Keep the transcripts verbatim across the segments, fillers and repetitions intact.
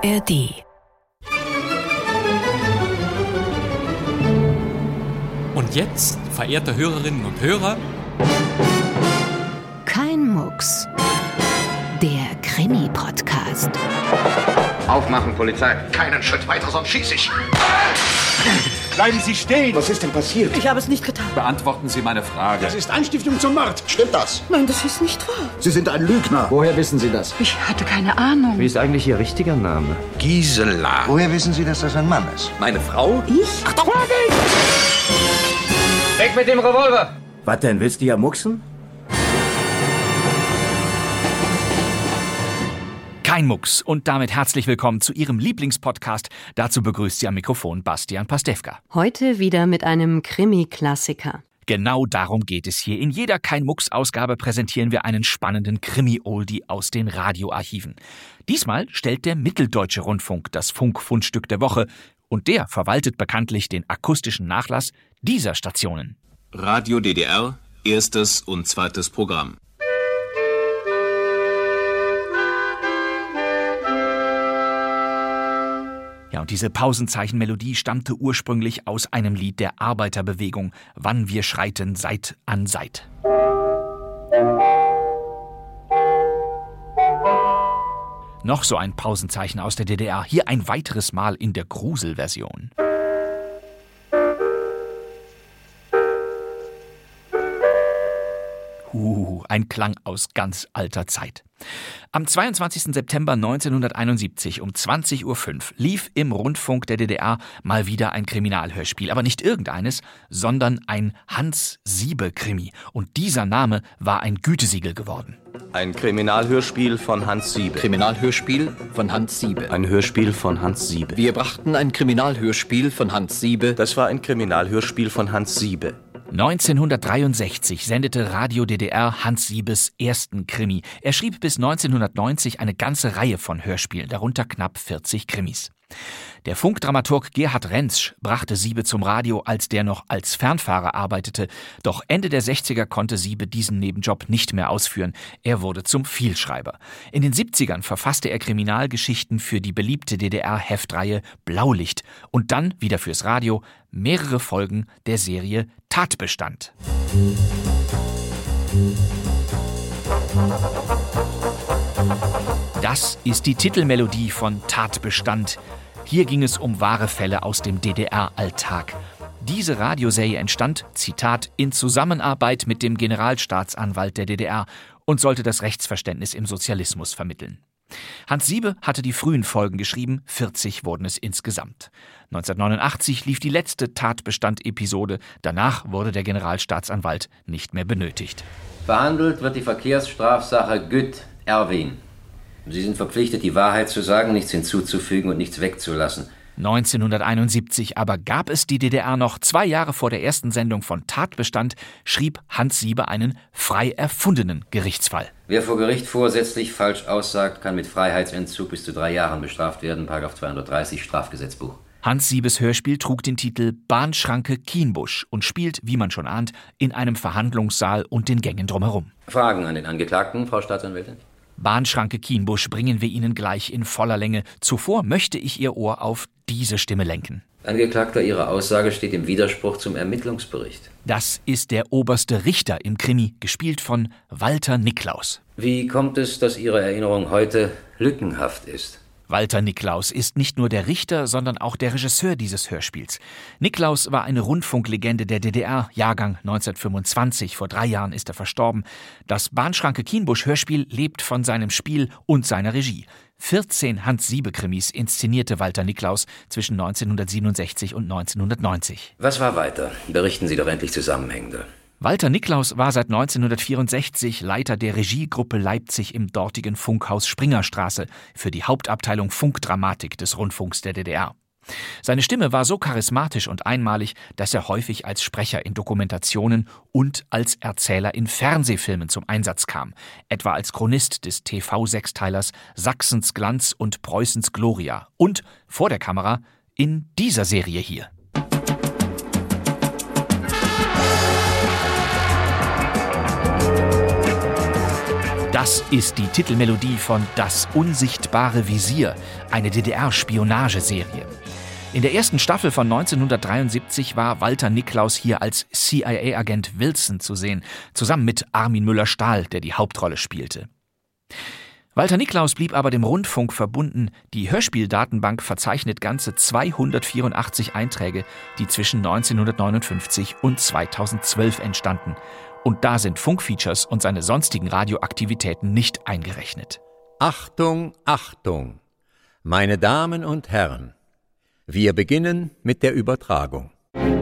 A R D. Und jetzt, verehrte Hörerinnen und Hörer, Kein Mucks. Der Krimi-Podcast. Aufmachen, Polizei. Keinen Schritt weiter, sonst schieße ich. Bleiben Sie stehen! Was ist denn passiert? Ich habe es nicht getan. Beantworten Sie meine Frage. Das ist Anstiftung zum Mord. Stimmt das? Nein, das ist nicht wahr. Sie sind ein Lügner. Woher wissen Sie das? Ich hatte keine Ahnung. Wie ist eigentlich Ihr richtiger Name? Gisela. Woher wissen Sie, dass das ein Mann ist? Meine Frau? Ich? Achtung! Weg mit dem Revolver! Was denn, willst du ja mucksen? Kein Mucks und damit herzlich willkommen zu Ihrem Lieblingspodcast. Dazu begrüßt Sie am Mikrofon Bastian Pastewka. Heute wieder mit einem Krimi-Klassiker. Genau darum geht es hier. In jeder Kein-Mucks-Ausgabe präsentieren wir einen spannenden Krimi-Oldie aus den Radioarchiven. Diesmal stellt der Mitteldeutsche Rundfunk das Funkfundstück der Woche und der verwaltet bekanntlich den akustischen Nachlass dieser Stationen. Radio D D R, erstes und zweites Programm. Ja, und diese Pausenzeichenmelodie stammte ursprünglich aus einem Lied der Arbeiterbewegung, Wann wir schreiten Seit an Seit. Noch so ein Pausenzeichen aus der D D R, hier ein weiteres Mal in der Gruselversion. Uh, ein Klang aus ganz alter Zeit. Am zweiundzwanzigsten September neunzehnhunderteinundsiebzig um zwanzig Uhr fünf lief im Rundfunk der D D R mal wieder ein Kriminalhörspiel. Aber nicht irgendeines, sondern ein Hans-Siebe-Krimi. Und dieser Name war ein Gütesiegel geworden. Ein Kriminalhörspiel von Hans Siebe. Kriminalhörspiel von Hans Siebe. Ein Hörspiel von Hans Siebe. Wir brachten ein Kriminalhörspiel von Hans Siebe. Das war ein Kriminalhörspiel von Hans Siebe. neunzehnhundertdreiundsechzig sendete Radio D D R Hans Siebes ersten Krimi. Er schrieb bis neunzehnhundertneunzig eine ganze Reihe von Hörspielen, darunter knapp vierzig Krimis. Der Funkdramaturg Gerhard Rentsch brachte Siebe zum Radio, als der noch als Fernfahrer arbeitete. Doch Ende der sechziger konnte Siebe diesen Nebenjob nicht mehr ausführen. Er wurde zum Vielschreiber. In den siebzigern verfasste er Kriminalgeschichten für die beliebte D D R-Heftreihe Blaulicht und dann wieder fürs Radio mehrere Folgen der Serie Tatbestand. Das ist die Titelmelodie von Tatbestand. Hier ging es um wahre Fälle aus dem D D R-Alltag. Diese Radioserie entstand, Zitat, in Zusammenarbeit mit dem Generalstaatsanwalt der D D R und sollte das Rechtsverständnis im Sozialismus vermitteln. Hans Siebe hatte die frühen Folgen geschrieben, vierzig wurden es insgesamt. neunzehnhundertneunundachtzig lief die letzte Tatbestand-Episode, danach wurde der Generalstaatsanwalt nicht mehr benötigt. Verhandelt wird die Verkehrsstrafsache Gütt, Erwin. Sie sind verpflichtet, die Wahrheit zu sagen, nichts hinzuzufügen und nichts wegzulassen. neunzehnhunderteinundsiebzig aber gab es die D D R noch. Zwei Jahre vor der ersten Sendung von Tatbestand schrieb Hans Siebe einen frei erfundenen Gerichtsfall. Wer vor Gericht vorsätzlich falsch aussagt, kann mit Freiheitsentzug bis zu drei Jahren bestraft werden, Paragraph zweihundertdreißig Strafgesetzbuch. Hans Siebes Hörspiel trug den Titel Bahnschranke Kienbusch und spielt, wie man schon ahnt, in einem Verhandlungssaal und den Gängen drumherum. Fragen an den Angeklagten, Frau Staatsanwältin? Bahnschranke Kienbusch bringen wir Ihnen gleich in voller Länge. Zuvor möchte ich Ihr Ohr auf diese Stimme lenken. Angeklagter, Ihre Aussage steht im Widerspruch zum Ermittlungsbericht. Das ist der oberste Richter im Krimi, gespielt von Walter Niklaus. Wie kommt es, dass Ihre Erinnerung heute lückenhaft ist? Walter Niklaus ist nicht nur der Richter, sondern auch der Regisseur dieses Hörspiels. Niklaus war eine Rundfunklegende der D D R, Jahrgang neunzehnhundertfünfundzwanzig, vor drei Jahren ist er verstorben. Das Bahnschranke Kienbusch Hörspiel lebt von seinem Spiel und seiner Regie. vierzehn Hans-Siebe-Krimis inszenierte Walter Niklaus zwischen neunzehnhundertsiebenundsechzig und neunzehnhundertneunzig. Was war weiter? Berichten Sie doch endlich zusammenhängender. Walter Niklaus war seit neunzehnhundertvierundsechzig Leiter der Regiegruppe Leipzig im dortigen Funkhaus Springerstraße für die Hauptabteilung Funkdramatik des Rundfunks der D D R. Seine Stimme war so charismatisch und einmalig, dass er häufig als Sprecher in Dokumentationen und als Erzähler in Fernsehfilmen zum Einsatz kam, etwa als Chronist des T V-Sechsteilers Sachsens Glanz und Preußens Gloria und vor der Kamera in dieser Serie hier. Das ist die Titelmelodie von Das unsichtbare Visier, eine D D R-Spionageserie. In der ersten Staffel von neunzehnhundertdreiundsiebzig war Walter Niklaus hier als C I A-Agent Wilson zu sehen, zusammen mit Armin Müller-Stahl, der die Hauptrolle spielte. Walter Niklaus blieb aber dem Rundfunk verbunden. Die Hörspieldatenbank verzeichnet ganze zweihundertvierundachtzig Einträge, die zwischen neunzehnhundertneunundfünfzig und zweitausendzwölf entstanden. Und da sind Funkfeatures und seine sonstigen Radioaktivitäten nicht eingerechnet. Achtung, Achtung, meine Damen und Herren, wir beginnen mit der Übertragung.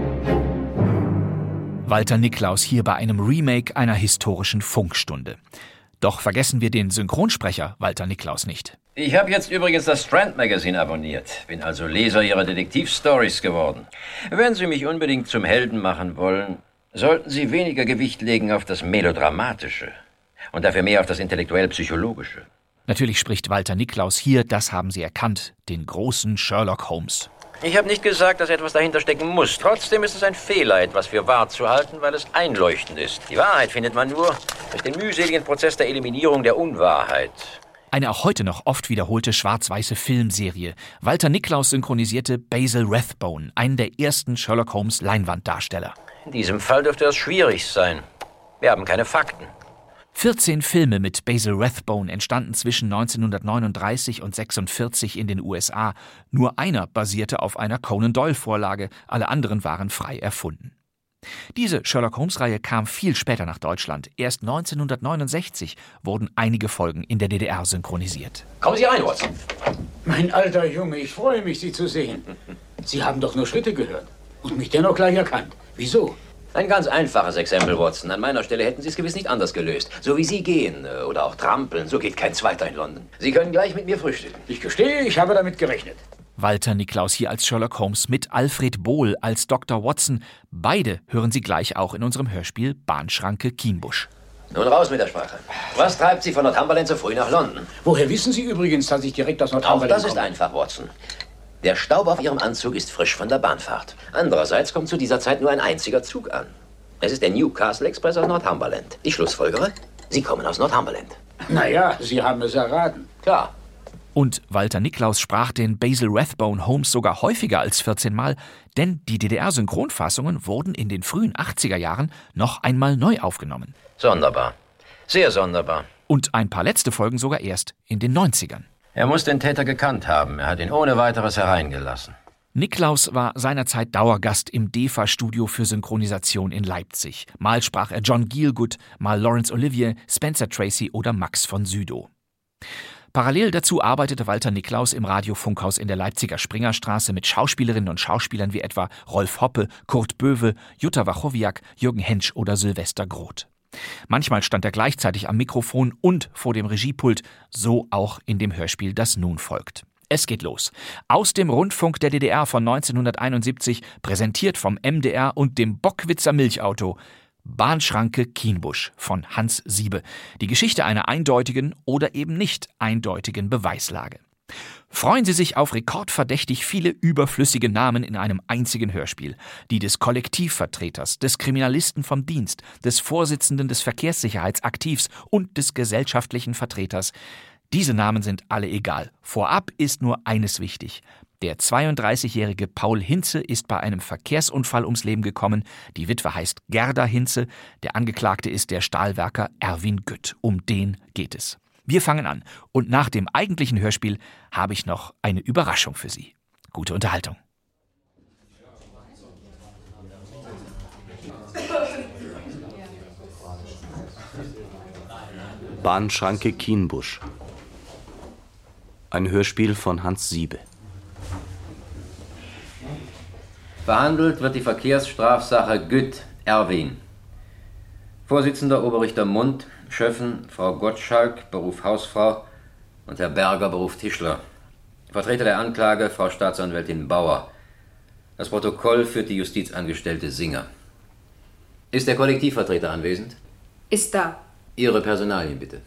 Walter Niklaus hier bei einem Remake einer historischen Funkstunde. Doch vergessen wir den Synchronsprecher Walter Niklaus nicht. Ich habe jetzt übrigens das Strand Magazine abonniert. Bin also Leser Ihrer Detektivstories geworden. Wenn Sie mich unbedingt zum Helden machen wollen, sollten Sie weniger Gewicht legen auf das Melodramatische und dafür mehr auf das Intellektuell-Psychologische. Natürlich spricht Walter Niklaus hier, das haben Sie erkannt, den großen Sherlock Holmes. Ich habe nicht gesagt, dass etwas dahinter stecken muss. Trotzdem ist es ein Fehler, etwas für wahr zu halten, weil es einleuchtend ist. Die Wahrheit findet man nur durch den mühseligen Prozess der Eliminierung der Unwahrheit. Eine auch heute noch oft wiederholte schwarz-weiße Filmserie. Walter Niklaus synchronisierte Basil Rathbone, einen der ersten Sherlock Holmes Leinwanddarsteller. In diesem Fall dürfte das schwierig sein. Wir haben keine Fakten. vierzehn Filme mit Basil Rathbone entstanden zwischen neunzehnhundertneununddreißig und sechsundvierzig in den U S A. Nur einer basierte auf einer Conan Doyle-Vorlage, alle anderen waren frei erfunden. Diese Sherlock-Holmes-Reihe kam viel später nach Deutschland. Erst neunzehnhundertneunundsechzig wurden einige Folgen in der D D R synchronisiert. Kommen Sie rein, Watson. Mein alter Junge, ich freue mich, Sie zu sehen. Sie haben doch nur Schritte gehört und mich dennoch gleich erkannt. Wieso? Ein ganz einfaches Exempel, Watson. An meiner Stelle hätten Sie es gewiss nicht anders gelöst. So wie Sie gehen oder auch trampeln, so geht kein Zweiter in London. Sie können gleich mit mir frühstücken. Ich gestehe, ich habe damit gerechnet. Walter Niklaus hier als Sherlock Holmes mit Alfred Bohl als Doktor Watson. Beide hören Sie gleich auch in unserem Hörspiel Bahnschranke Kienbusch. Nun raus mit der Sprache. Was treibt Sie von Northumberland so früh nach London? Woher wissen Sie übrigens, dass ich direkt aus Northumberland komme? Auch das ist einfach, Watson. Der Staub auf Ihrem Anzug ist frisch von der Bahnfahrt. Andererseits kommt zu dieser Zeit nur ein einziger Zug an. Es ist der Newcastle Express aus Northumberland. Ich schlussfolgere, Sie kommen aus Northumberland. Naja, Sie haben es erraten. Klar. Und Walter Niklaus sprach den Basil Rathbone Holmes sogar häufiger als vierzehn Mal, denn die D D R-Synchronfassungen wurden in den frühen achtziger Jahren noch einmal neu aufgenommen. Sonderbar. Sehr sonderbar. Und ein paar letzte Folgen sogar erst in den neunzigern. Er muss den Täter gekannt haben. Er hat ihn ohne weiteres hereingelassen. Niklaus war seinerzeit Dauergast im D E F A-Studio für Synchronisation in Leipzig. Mal sprach er John Gielgud, mal Laurence Olivier, Spencer Tracy oder Max von Sydow. Parallel dazu arbeitete Walter Niklaus im Radio-Funkhaus in der Leipziger Springerstraße mit Schauspielerinnen und Schauspielern wie etwa Rolf Hoppe, Kurt Böwe, Jutta Wachowiak, Jürgen Hensch oder Sylvester Groth. Manchmal stand er gleichzeitig am Mikrofon und vor dem Regiepult, so auch in dem Hörspiel, das nun folgt. Es geht los. Aus dem Rundfunk der D D R von neunzehnhunderteinundsiebzig, präsentiert vom M D R und dem Bockwitzer Milchauto. Bahnschranke Kienbusch von Hans Siebe. Die Geschichte einer eindeutigen oder eben nicht eindeutigen Beweislage. Freuen Sie sich auf rekordverdächtig viele überflüssige Namen in einem einzigen Hörspiel. Die des Kollektivvertreters, des Kriminalisten vom Dienst, des Vorsitzenden des Verkehrssicherheitsaktivs und des gesellschaftlichen Vertreters. Diese Namen sind alle egal. Vorab ist nur eines wichtig. Der zweiunddreißigjährige Paul Hinze ist bei einem Verkehrsunfall ums Leben gekommen. Die Witwe heißt Gerda Hinze. Der Angeklagte ist der Stahlwerker Erwin Gütt. Um den geht es. Wir fangen an. Und nach dem eigentlichen Hörspiel habe ich noch eine Überraschung für Sie. Gute Unterhaltung. Bahnschranke Kienbusch. Ein Hörspiel von Hans Siebe. Behandelt wird die Verkehrsstrafsache Gütt, Erwin. Vorsitzender Oberrichter Mund, Schöffen, Frau Gottschalk, Beruf Hausfrau und Herr Berger, Beruf Tischler. Vertreter der Anklage, Frau Staatsanwältin Bauer. Das Protokoll führt die Justizangestellte Singer. Ist der Kollektivvertreter anwesend? Ist da. Ihre Personalien bitte.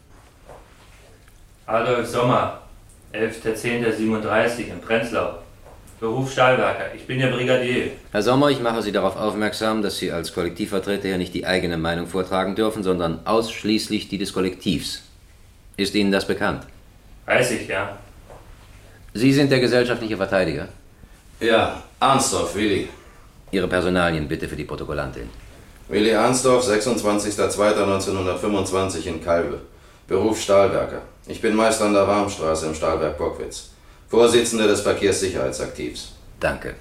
Adolf Sommer, elfter zehnter siebenunddreißig in Prenzlau. Beruf Stahlwerker. Ich bin Ihr Brigadier. Herr Sommer, ich mache Sie darauf aufmerksam, dass Sie als Kollektivvertreter ja nicht die eigene Meinung vortragen dürfen, sondern ausschließlich die des Kollektivs. Ist Ihnen das bekannt? Weiß ich, ja. Sie sind der gesellschaftliche Verteidiger? Ja, Arnsdorf, Willi. Ihre Personalien bitte für die Protokollantin. Willi Arnsdorf, sechsundzwanzigster zweiter neunzehnhundertfünfundzwanzig in Kalbe. Beruf Stahlwerker. Ich bin Meister an der Warmstraße im Stahlwerk Bockwitz. Vorsitzender des Verkehrssicherheitsaktivs. Danke.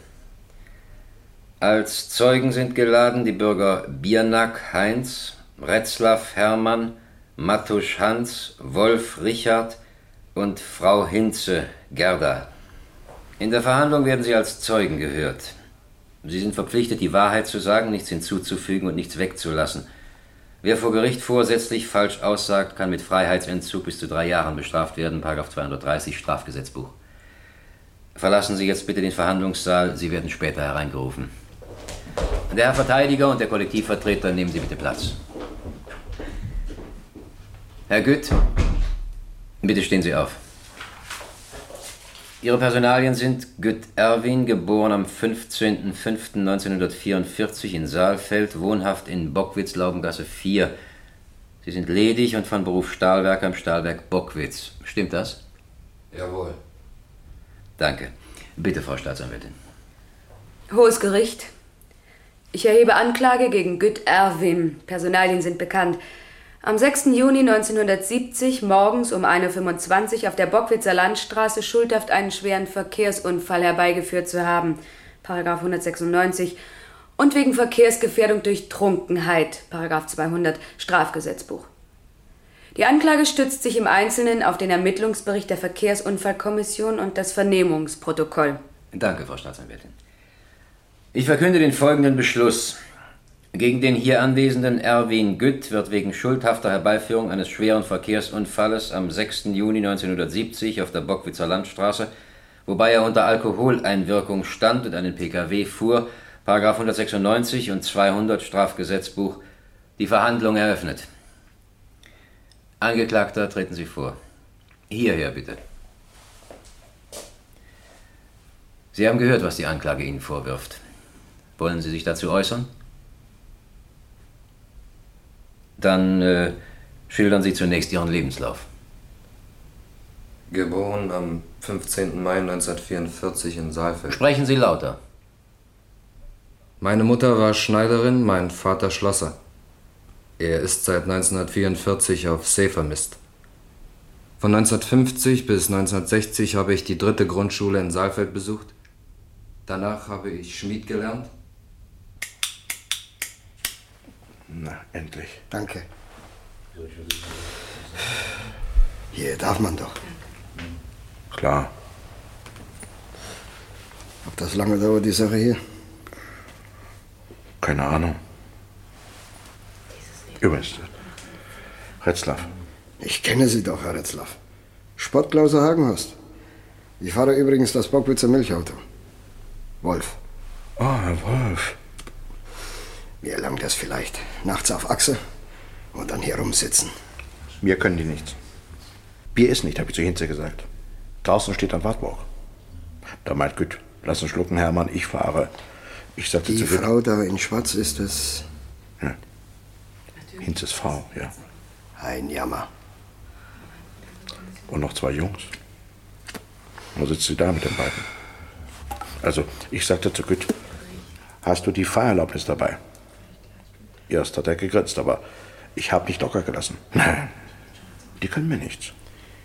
Als Zeugen sind geladen die Bürger Biernack Heinz, Retzlaff Hermann, Mattusch Hans, Wolf Richard und Frau Hinze Gerda. In der Verhandlung werden Sie als Zeugen gehört. Sie sind verpflichtet, die Wahrheit zu sagen, nichts hinzuzufügen und nichts wegzulassen. Wer vor Gericht vorsätzlich falsch aussagt, kann mit Freiheitsentzug bis zu drei Jahren bestraft werden, Paragraph zweihundertdreißig Strafgesetzbuch. Verlassen Sie jetzt bitte den Verhandlungssaal, Sie werden später hereingerufen. Der Herr Verteidiger und der Kollektivvertreter, nehmen Sie bitte Platz. Herr Gütt, bitte stehen Sie auf. Ihre Personalien sind Gütt Erwin, geboren am fünfzehnten fünften neunzehnhundertvierundvierzig in Saalfeld, wohnhaft in Bockwitz-Laubengasse vier. Sie sind ledig und von Beruf Stahlwerker im Stahlwerk Bockwitz. Stimmt das? Jawohl. Danke. Bitte, Frau Staatsanwältin. Hohes Gericht. Ich erhebe Anklage gegen Gütt Erwin. Personalien sind bekannt. Am sechsten Juni neunzehnhundertsiebzig morgens um ein Uhr fünfundzwanzig auf der Bockwitzer Landstraße schuldhaft einen schweren Verkehrsunfall herbeigeführt zu haben, Paragraph hundertsechsundneunzig, und wegen Verkehrsgefährdung durch Trunkenheit, Paragraph zweihundert Strafgesetzbuch. Die Anklage stützt sich im Einzelnen auf den Ermittlungsbericht der Verkehrsunfallkommission und das Vernehmungsprotokoll. Danke, Frau Staatsanwältin. Ich verkünde den folgenden Beschluss. Gegen den hier anwesenden Erwin Gütt wird wegen schuldhafter Herbeiführung eines schweren Verkehrsunfalles am sechsten Juni neunzehnhundertsiebzig auf der Bockwitzer Landstraße, wobei er unter Alkoholeinwirkung stand und einen Pkw fuhr, Paragraph hundertsechsundneunzig und zweihundert Strafgesetzbuch, die Verhandlung eröffnet. Angeklagter, treten Sie vor. Hierher, bitte. Sie haben gehört, was die Anklage Ihnen vorwirft. Wollen Sie sich dazu äußern? Dann äh, schildern Sie zunächst Ihren Lebenslauf. Geboren am fünfzehnten Mai neunzehnhundertvierundvierzig in Saalfeld. Sprechen Sie lauter. Meine Mutter war Schneiderin, mein Vater Schlosser. Er ist seit neunzehnhundertvierundvierzig auf See vermisst. Von neunzehnhundertfünfzig bis neunzehnhundertsechzig habe ich die dritte Grundschule in Saalfeld besucht. Danach habe ich Schmied gelernt. Na, endlich. Danke. Hier darf man doch. Klar. Ob das lange dauert, die Sache hier? Keine Ahnung. Übrigens, Retzlaff. Ich kenne Sie doch, Herr Retzlaff. Sportklause Hagenhorst. Ich fahre übrigens das Bockwitzer Milchauto. Wolf. Oh, Herr Wolf. Mir langt das vielleicht. Nachts auf Achse und dann hier rumsitzen. Mir können die nichts. Bier ist nicht, habe ich zu Hinze gesagt. Draußen steht ein Wartburg. Da meint Gütt, lass uns schlucken, Hermann, ich fahre. Ich sagte die zu Gütt. Die Frau da in Schwarz ist es? Ja. Hinzes Frau, ja. Ein Jammer. Und noch zwei Jungs. Wo sitzt sie da mit den beiden? Also, ich sagte zu Gütt, hast du die Fahrerlaubnis dabei? Erst hat er gegrinst, aber ich habe nicht locker gelassen. Nein, die können mir nichts.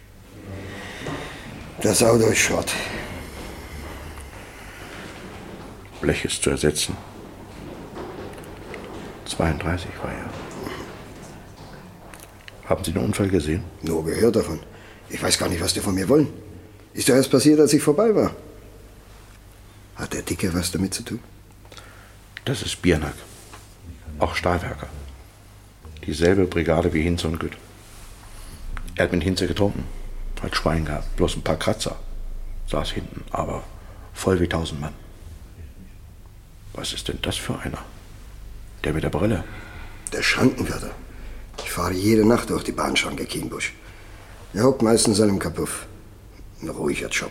Das Auto ist Schrott. Blech ist zu ersetzen. zweiunddreißig war er. Haben Sie den Unfall gesehen? Nur gehört davon. Ich weiß gar nicht, was die von mir wollen. Ist doch erst passiert, als ich vorbei war. Hat der Dicke was damit zu tun? Das ist Biernack. Auch Stahlwerker. Dieselbe Brigade wie Hinze und Gütt. Er hat mit Hinze getrunken. Hat Schwein gehabt. Bloß ein paar Kratzer. Saß hinten, aber voll wie tausend Mann. Was ist denn das für einer? Der mit der Brille. Der Schrankenwärter. Ich fahre jede Nacht durch die Bahnschranke Kienbusch. Er hockt meistens an einem Kapuff. Ein ruhiger Job.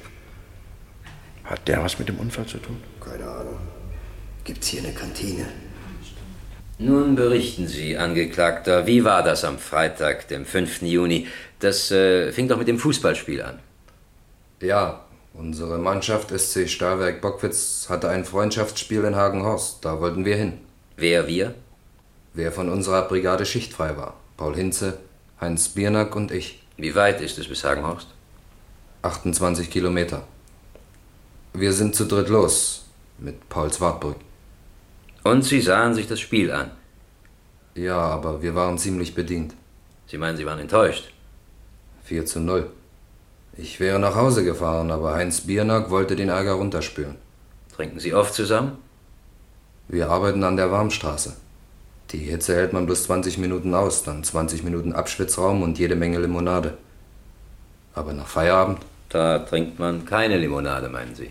Hat der was mit dem Unfall zu tun? Keine Ahnung. Gibt's hier eine Kantine? Nun berichten Sie, Angeklagter, wie war das am Freitag, dem fünften Juni? Das äh, fing doch mit dem Fußballspiel an. Ja, unsere Mannschaft S C Stahlwerk Bockwitz hatte ein Freundschaftsspiel in Hagenhorst. Da wollten wir hin. Wer wir? Wer von unserer Brigade schichtfrei war. Paul Hinze, Heinz Biernack und ich. Wie weit ist es bis Hagenhorst? achtundzwanzig Kilometer. Wir sind zu dritt los, mit Pauls Wartburg. Und Sie sahen sich das Spiel an? Ja, aber wir waren ziemlich bedient. Sie meinen, Sie waren enttäuscht? vier zu null. Ich wäre nach Hause gefahren, aber Heinz Biernack wollte den Ärger runterspülen. Trinken Sie oft zusammen? Wir arbeiten an der Warmstraße. Die Hitze hält man bloß zwanzig Minuten aus, dann zwanzig Minuten Abschwitzraum und jede Menge Limonade. Aber nach Feierabend? Da trinkt man keine Limonade, meinen Sie?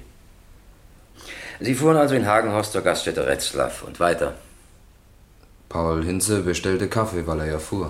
Sie fuhren also in Hagenhorst zur Gaststätte Retzlaff und weiter? Paul Hinze bestellte Kaffee, weil er ja fuhr.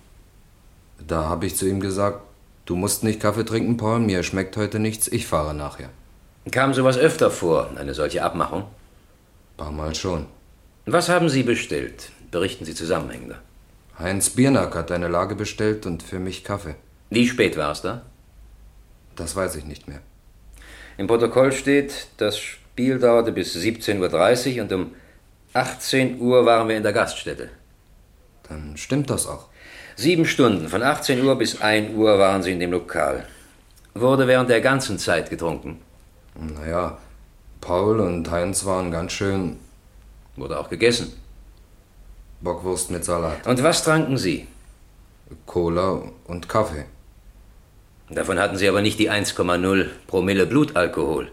Da habe ich zu ihm gesagt, du musst nicht Kaffee trinken, Paul, mir schmeckt heute nichts, ich fahre nachher. Kam sowas öfter vor, eine solche Abmachung? Paar Mal schon. Was haben Sie bestellt? Berichten Sie zusammenhängender. Heinz Biernack hat eine Lage bestellt und für mich Kaffee. Wie spät war es da? Das weiß ich nicht mehr. Im Protokoll steht, das Spiel dauerte bis siebzehn Uhr dreißig und um achtzehn Uhr waren wir in der Gaststätte. Dann stimmt das auch. Sieben Stunden, von achtzehn Uhr bis ein Uhr waren Sie in dem Lokal. Wurde während der ganzen Zeit getrunken? Naja, Paul und Heinz waren ganz schön... Wurde auch gegessen? Bockwurst mit Salat. Und was tranken Sie? Cola und Kaffee. Davon hatten Sie aber nicht die eins Komma null Promille Blutalkohol.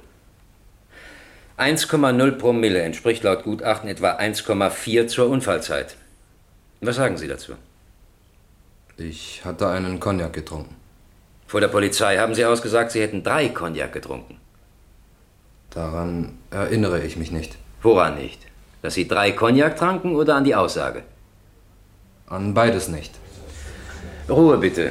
eins Komma null Promille entspricht laut Gutachten etwa eins Komma vier zur Unfallzeit. Was sagen Sie dazu? Ich hatte einen Cognac getrunken. Vor der Polizei haben Sie ausgesagt, Sie hätten drei Cognac getrunken. Daran erinnere ich mich nicht. Woran nicht? Dass Sie drei Cognac tranken oder an die Aussage? An beides nicht. Ruhe bitte.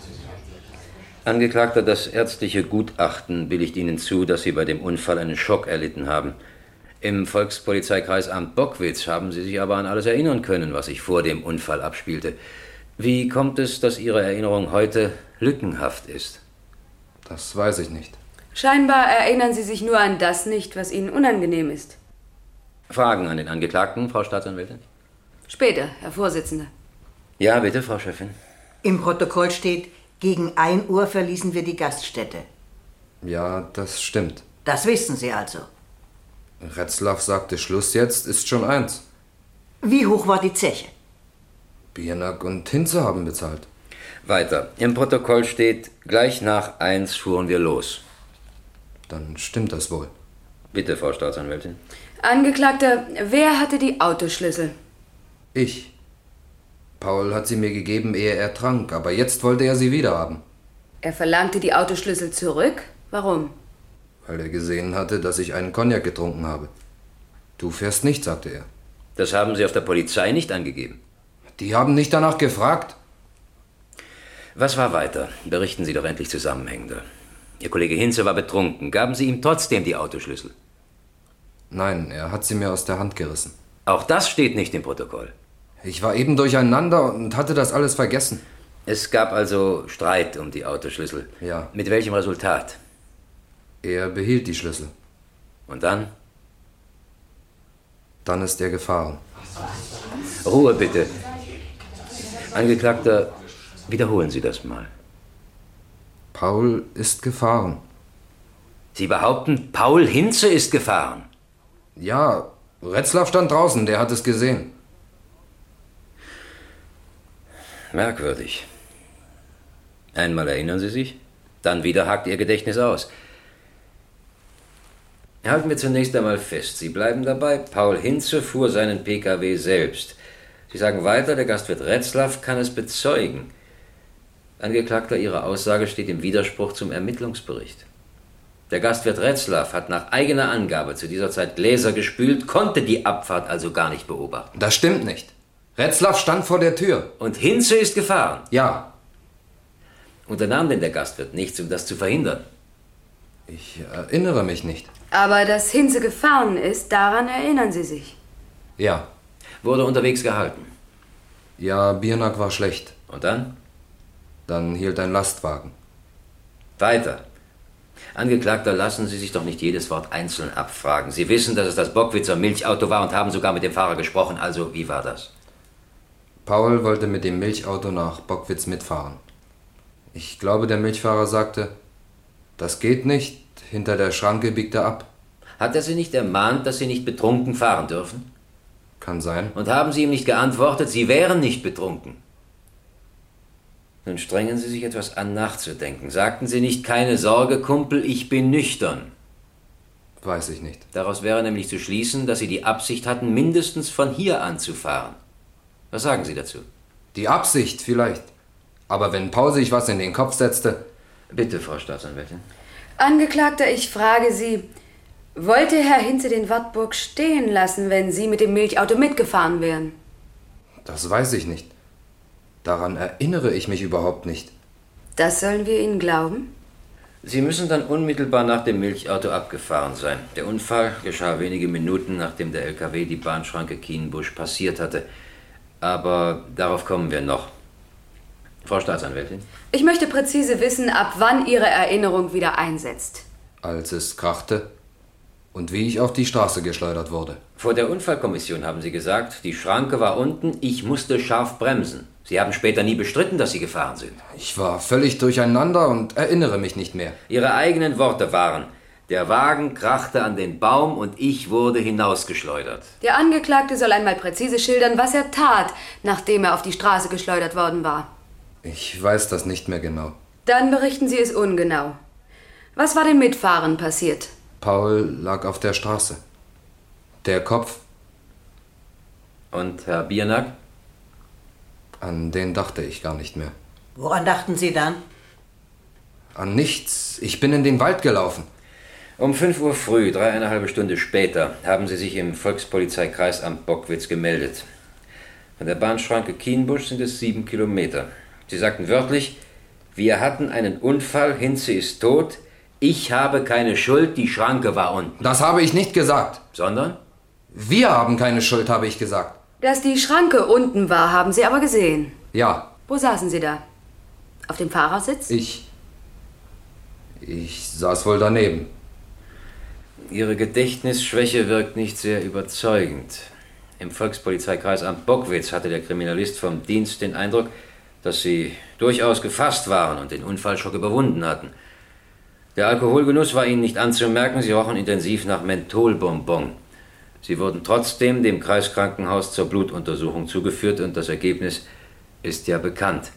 Angeklagter, das ärztliche Gutachten billigt Ihnen zu, dass Sie bei dem Unfall einen Schock erlitten haben. Im Volkspolizeikreisamt Bockwitz haben Sie sich aber an alles erinnern können, was sich vor dem Unfall abspielte. Wie kommt es, dass Ihre Erinnerung heute lückenhaft ist? Das weiß ich nicht. Scheinbar erinnern Sie sich nur an das nicht, was Ihnen unangenehm ist. Fragen an den Angeklagten, Frau Staatsanwältin? Später, Herr Vorsitzender. Ja, bitte, Frau Chefin. Im Protokoll steht, gegen ein Uhr verließen wir die Gaststätte. Ja, das stimmt. Das wissen Sie also. Retzlaff sagte Schluss jetzt, ist schon eins. Wie hoch war die Zeche? Biernack und Hinze haben bezahlt. Weiter. Im Protokoll steht, gleich nach eins fuhren wir los. Dann stimmt das wohl. Bitte, Frau Staatsanwältin. Angeklagter, wer hatte die Autoschlüssel? Ich. Paul hat sie mir gegeben, ehe er trank, aber jetzt wollte er sie wieder haben. Er verlangte die Autoschlüssel zurück? Warum? Weil er gesehen hatte, dass ich einen Cognac getrunken habe. Du fährst nicht, sagte er. Das haben Sie auf der Polizei nicht angegeben? Die haben nicht danach gefragt. Was war weiter? Berichten Sie doch endlich zusammenhängender. Ihr Kollege Hinze war betrunken. Gaben Sie ihm trotzdem die Autoschlüssel? Nein, er hat sie mir aus der Hand gerissen. Auch das steht nicht im Protokoll. Ich war eben durcheinander und hatte das alles vergessen. Es gab also Streit um die Autoschlüssel. Ja. Mit welchem Resultat? Er behielt die Schlüssel. Und dann? Dann ist er gefahren. Ruhe bitte. Angeklagter, wiederholen Sie das mal. Paul ist gefahren. Sie behaupten, Paul Hinze ist gefahren? Ja, Retzlaff stand draußen, der hat es gesehen. Merkwürdig. Einmal erinnern Sie sich, dann wieder hakt Ihr Gedächtnis aus. Halten wir zunächst einmal fest, Sie bleiben dabei, Paul Hinze fuhr seinen P K W selbst. Sie sagen weiter, der Gastwirt Retzlaff kann es bezeugen. Angeklagter, Ihre Aussage steht im Widerspruch zum Ermittlungsbericht. Der Gastwirt Retzlaff hat nach eigener Angabe zu dieser Zeit Gläser gespült, konnte die Abfahrt also gar nicht beobachten. Das stimmt nicht. Retzlaff stand vor der Tür. Und Hinze ist gefahren? Ja. Unternahm denn der Gastwirt nichts, um das zu verhindern? Ich erinnere mich nicht. Aber dass Hinze gefahren ist, daran erinnern Sie sich. Ja. Wurde unterwegs gehalten? Ja, Biernack war schlecht. Und dann? Dann hielt ein Lastwagen. Weiter. Angeklagter, lassen Sie sich doch nicht jedes Wort einzeln abfragen. Sie wissen, dass es das Bockwitzer Milchauto war und haben sogar mit dem Fahrer gesprochen. Also, wie war das? Paul wollte mit dem Milchauto nach Bockwitz mitfahren. Ich glaube, der Milchfahrer sagte, das geht nicht, hinter der Schranke biegt er ab. Hat er Sie nicht ermahnt, dass Sie nicht betrunken fahren dürfen? Kann sein. Und haben Sie ihm nicht geantwortet, Sie wären nicht betrunken? Nun strengen Sie sich etwas an, nachzudenken. Sagten Sie nicht, keine Sorge, Kumpel, ich bin nüchtern? Weiß ich nicht. Daraus wäre nämlich zu schließen, dass Sie die Absicht hatten, mindestens von hier anzufahren. Was sagen Sie dazu? Die Absicht vielleicht. Aber wenn Paul sich was in den Kopf setzte... Bitte, Frau Staatsanwältin. Angeklagter, ich frage Sie, wollte Herr Hinze den Wartburg stehen lassen, wenn Sie mit dem Milchauto mitgefahren wären? Das weiß ich nicht. Daran erinnere ich mich überhaupt nicht. Das sollen wir Ihnen glauben? Sie müssen dann unmittelbar nach dem Milchauto abgefahren sein. Der Unfall geschah wenige Minuten, nachdem der L K W die Bahnschranke Kienbusch passiert hatte. Aber darauf kommen wir noch. Frau Staatsanwältin? Ich möchte präzise wissen, ab wann Ihre Erinnerung wieder einsetzt. Als es krachte und wie ich auf die Straße geschleudert wurde. Vor der Unfallkommission haben Sie gesagt, die Schranke war unten, ich musste scharf bremsen. Sie haben später nie bestritten, dass Sie gefahren sind. Ich war völlig durcheinander und erinnere mich nicht mehr. Ihre eigenen Worte waren, der Wagen krachte an den Baum und ich wurde hinausgeschleudert. Der Angeklagte soll einmal präzise schildern, was er tat, nachdem er auf die Straße geschleudert worden war. Ich weiß das nicht mehr genau. Dann berichten Sie es ungenau. Was war den Mitfahrern passiert? Paul lag auf der Straße. Der Kopf. Und Herr Biernack? An den dachte ich gar nicht mehr. Woran dachten Sie dann? An nichts. Ich bin in den Wald gelaufen. Um fünf Uhr früh, dreieinhalb Stunde später, haben Sie sich im Volkspolizeikreisamt Bockwitz gemeldet. Von der Bahnschranke Kienbusch sind es sieben Kilometer. Sie sagten wörtlich, wir hatten einen Unfall, Hinze ist tot, ich habe keine Schuld, die Schranke war unten. Das habe ich nicht gesagt. Sondern? Wir haben keine Schuld, habe ich gesagt. Dass die Schranke unten war, haben Sie aber gesehen. Ja. Wo saßen Sie da? Auf dem Fahrersitz? Ich... Ich saß wohl daneben. Ihre Gedächtnisschwäche wirkt nicht sehr überzeugend. Im Volkspolizeikreisamt Bockwitz hatte der Kriminalist vom Dienst den Eindruck, dass Sie durchaus gefasst waren und den Unfallschock überwunden hatten. Der Alkoholgenuss war Ihnen nicht anzumerken, Sie rochen intensiv nach Mentholbonbon. Sie wurden trotzdem dem Kreiskrankenhaus zur Blutuntersuchung zugeführt und das Ergebnis ist ja bekannt.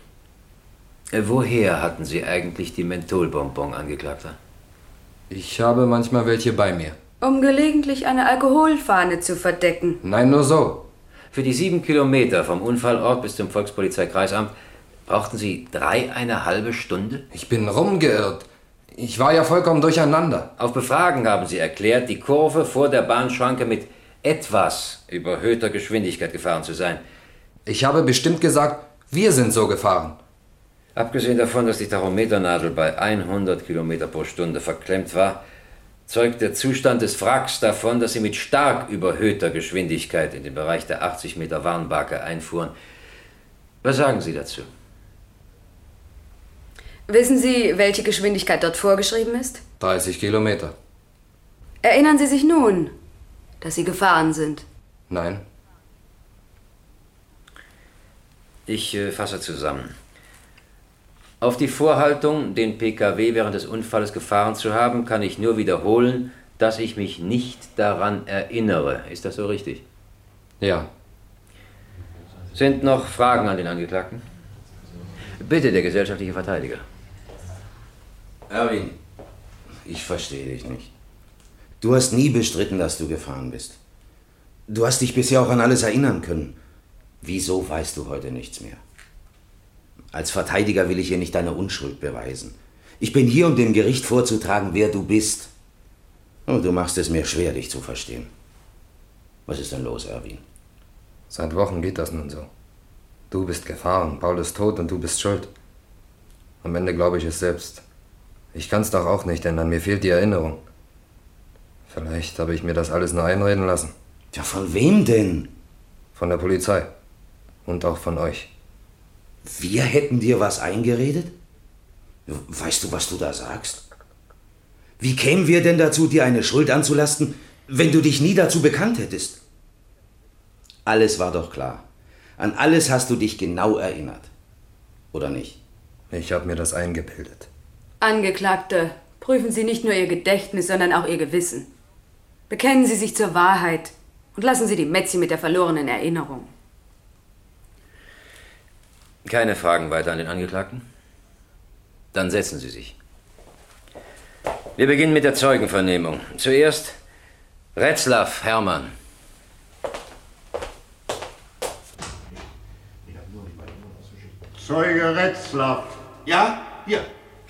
Woher hatten Sie eigentlich die Mentholbonbon, Angeklagter? Ich habe manchmal welche bei mir. Um gelegentlich eine Alkoholfahne zu verdecken. Nein, nur so. Für die sieben Kilometer vom Unfallort bis zum Volkspolizeikreisamt brauchten Sie dreieinhalb Stunde? Ich bin rumgeirrt. Ich war ja vollkommen durcheinander. Auf Befragen haben Sie erklärt, die Kurve vor der Bahnschranke mit etwas überhöhter Geschwindigkeit gefahren zu sein. Ich habe bestimmt gesagt, wir sind so gefahren. Abgesehen davon, dass die Tachometernadel bei hundert Kilometer pro Stunde verklemmt war, zeugt der Zustand des Wracks davon, dass Sie mit stark überhöhter Geschwindigkeit in den Bereich der achtzig Meter Warnbarke einfuhren. Was sagen Sie dazu? Wissen Sie, welche Geschwindigkeit dort vorgeschrieben ist? dreißig Kilometer. Erinnern Sie sich nun, dass Sie gefahren sind? Nein. Ich äh, fasse zusammen. Auf die Vorhaltung, den P K W während des Unfalls gefahren zu haben, kann ich nur wiederholen, dass ich mich nicht daran erinnere. Ist das so richtig? Ja. Sind noch Fragen an den Angeklagten? Bitte, der gesellschaftliche Verteidiger. Erwin, ich verstehe dich nicht. Du hast nie bestritten, dass du gefahren bist. Du hast dich bisher auch an alles erinnern können. Wieso weißt du heute nichts mehr? Als Verteidiger will ich hier nicht deine Unschuld beweisen. Ich bin hier, um dem Gericht vorzutragen, wer du bist. Und du machst es mir schwer, dich zu verstehen. Was ist denn los, Erwin? Seit Wochen geht das nun so. Du bist gefahren, Paul ist tot und du bist schuld. Am Ende glaube ich es selbst. Ich kann es doch auch nicht ändern, mir fehlt die Erinnerung. Vielleicht habe ich mir das alles nur einreden lassen. Ja, von wem denn? Von der Polizei. Und auch von euch. Wir hätten dir was eingeredet? Weißt du, was du da sagst? Wie kämen wir denn dazu, dir eine Schuld anzulasten, wenn du dich nie dazu bekannt hättest? Alles war doch klar. An alles hast du dich genau erinnert. Oder nicht? Ich habe mir das eingebildet. Angeklagte, prüfen Sie nicht nur Ihr Gedächtnis, sondern auch Ihr Gewissen. Bekennen Sie sich zur Wahrheit und lassen Sie die Metzi mit der verlorenen Erinnerung. Keine Fragen weiter an den Angeklagten? Dann setzen Sie sich. Wir beginnen mit der Zeugenvernehmung. Zuerst Retzlaff Hermann. Zeuge Retzlaff. Ja, hier.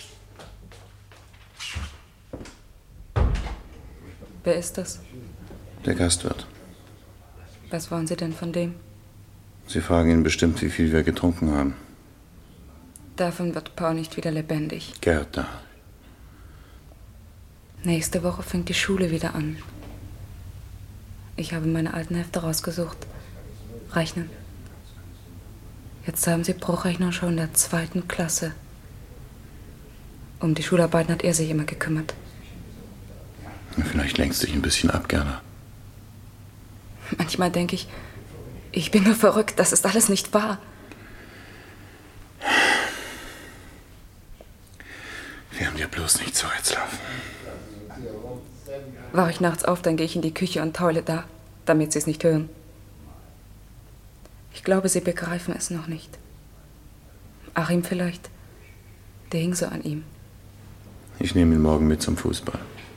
Wer ist das? Der Gastwirt. Was wollen Sie denn von dem? Sie fragen ihn bestimmt, wie viel wir getrunken haben. Davon wird Paul nicht wieder lebendig. Gerda. Nächste Woche fängt die Schule wieder an. Ich habe meine alten Hefte rausgesucht. Rechnen. Jetzt haben Sie Bruchrechnung schon in der zweiten Klasse. Um die Schularbeiten hat er sich immer gekümmert. Vielleicht lenkst du dich ein bisschen ab, Gerda. Manchmal denke ich, ich bin nur verrückt, das ist alles nicht wahr. Wir haben dir bloß nicht so Retzlaff. Wache ich nachts auf, dann gehe ich in die Küche und heule da, damit Sie es nicht hören. Ich glaube, Sie begreifen es noch nicht. Achim vielleicht. Der hing so an ihm. Ich nehme ihn morgen mit zum Fußball.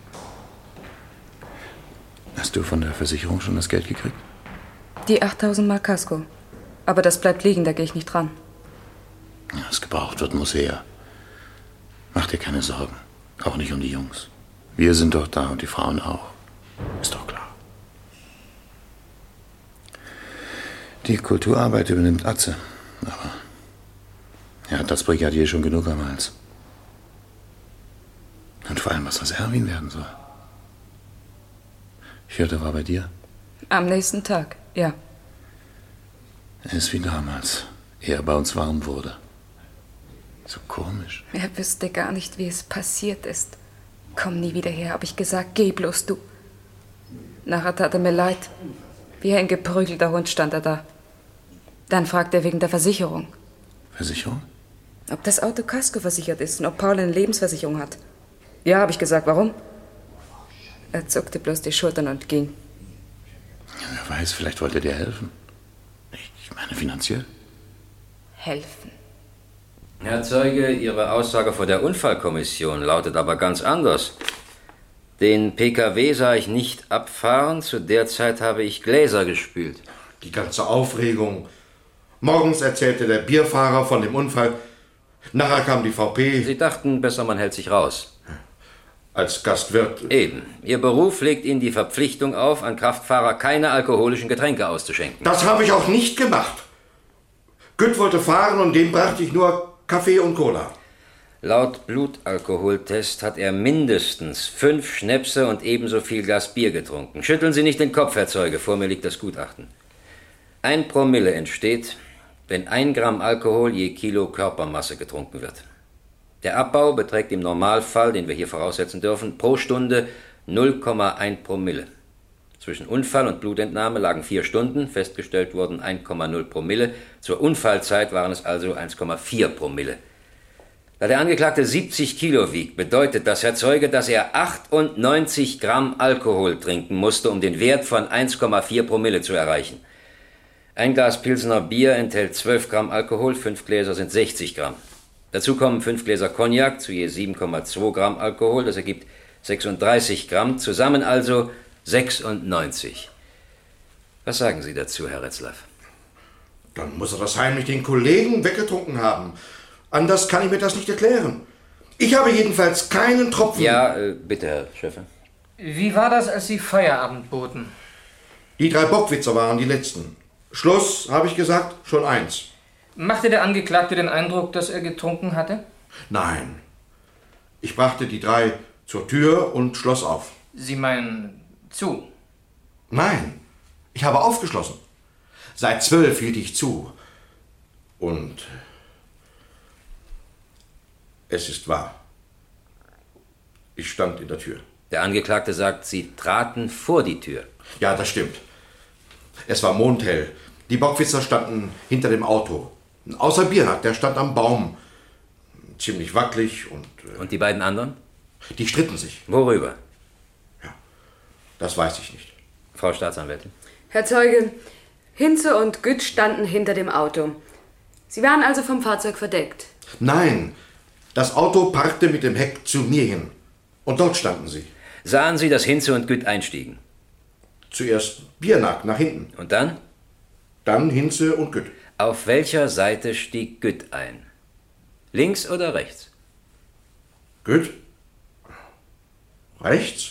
Hast du von der Versicherung schon das Geld gekriegt? Die achttausend Mark Kasko. Aber das bleibt liegen, da gehe ich nicht dran. Ja, was gebraucht wird, muss her. Mach dir keine Sorgen. Auch nicht um die Jungs. Wir sind doch da und die Frauen auch. Ist doch klar. Die Kulturarbeit übernimmt Atze. Aber er hat das Brigadier schon genug am Hals. Und vor allem, was aus Erwin werden soll. Ich hörte, er war bei dir. Am nächsten Tag, ja. Er ist wie damals, ehe er bei uns warm wurde. So komisch. Er wüsste gar nicht, wie es passiert ist. Komm nie wieder her, habe ich gesagt, geh bloß du. Nachher tat er mir leid. Wie ein geprügelter Hund stand er da. Dann fragt er wegen der Versicherung. Versicherung? Ob das Auto Kasko versichert ist und ob Paul eine Lebensversicherung hat. Ja, habe ich gesagt, warum? Er zuckte bloß die Schultern und ging. Ja, wer weiß, vielleicht wollte er dir helfen. Ich meine finanziell. Helfen. Herr Zeuge, Ihre Aussage vor der Unfallkommission lautet aber ganz anders. Den P K W sah ich nicht abfahren, zu der Zeit habe ich Gläser gespült. Die ganze Aufregung. Morgens erzählte der Bierfahrer von dem Unfall. Nachher kam die V P. Sie dachten, besser man hält sich raus. Als Gastwirt. Eben. Ihr Beruf legt Ihnen die Verpflichtung auf, an Kraftfahrer keine alkoholischen Getränke auszuschenken. Das habe ich auch nicht gemacht. Gütt wollte fahren und dem brachte ich nur Kaffee und Cola. Laut Blutalkoholtest hat er mindestens fünf Schnäpse und ebenso viel Glas Bier getrunken. Schütteln Sie nicht den Kopf, Herr Zeuge, vor mir liegt das Gutachten. Ein Promille entsteht, wenn ein Gramm Alkohol je Kilo Körpermasse getrunken wird. Der Abbau beträgt im Normalfall, den wir hier voraussetzen dürfen, pro Stunde null Komma eins Promille. Zwischen Unfall und Blutentnahme lagen vier Stunden, festgestellt wurden eins Komma null Promille. Zur Unfallzeit waren es also eins Komma vier Promille. Da der Angeklagte siebzig Kilo wiegt, bedeutet das, Herr Zeuge, dass er achtundneunzig Gramm Alkohol trinken musste, um den Wert von eins Komma vier Promille zu erreichen. Ein Glas Pilsener Bier enthält zwölf Gramm Alkohol, fünf Gläser sind sechzig Gramm. Dazu kommen fünf Gläser Cognac zu je sieben Komma zwei Gramm Alkohol, das ergibt sechsunddreißig Gramm, zusammen also sechsundneunzig. Was sagen Sie dazu, Herr Retzlaff? Dann muss er das heimlich den Kollegen weggetrunken haben. Anders kann ich mir das nicht erklären. Ich habe jedenfalls keinen Tropfen... Ja, äh, bitte, Herr Schäfer. Wie war das, als Sie Feierabend boten? Die drei Bockwitzer waren die letzten. Schluss, habe ich gesagt, schon eins. Machte der Angeklagte den Eindruck, dass er getrunken hatte? Nein. Ich brachte die drei zur Tür und schloss auf. Sie meinen zu? Nein, ich habe aufgeschlossen. Seit zwölf hielt ich zu. Und es ist wahr. Ich stand in der Tür. Der Angeklagte sagt, Sie traten vor die Tür. Ja, das stimmt. Es war mondhell. Die Bockwitzer standen hinter dem Auto. Außer Biernack, der stand am Baum. Ziemlich wackelig und... Äh, und die beiden anderen? Die stritten sich. Worüber? Ja, das weiß ich nicht. Frau Staatsanwältin. Herr Zeuge, Hinze und Gütt standen hinter dem Auto. Sie waren also vom Fahrzeug verdeckt? Nein, das Auto parkte mit dem Heck zu mir hin. Und dort standen sie. Sahen Sie, dass Hinze und Gütt einstiegen? Zuerst Biernack nach hinten. Und dann? Dann Hinze und Gütt. Auf welcher Seite stieg Gütt ein? Links oder rechts? Gütt? Rechts?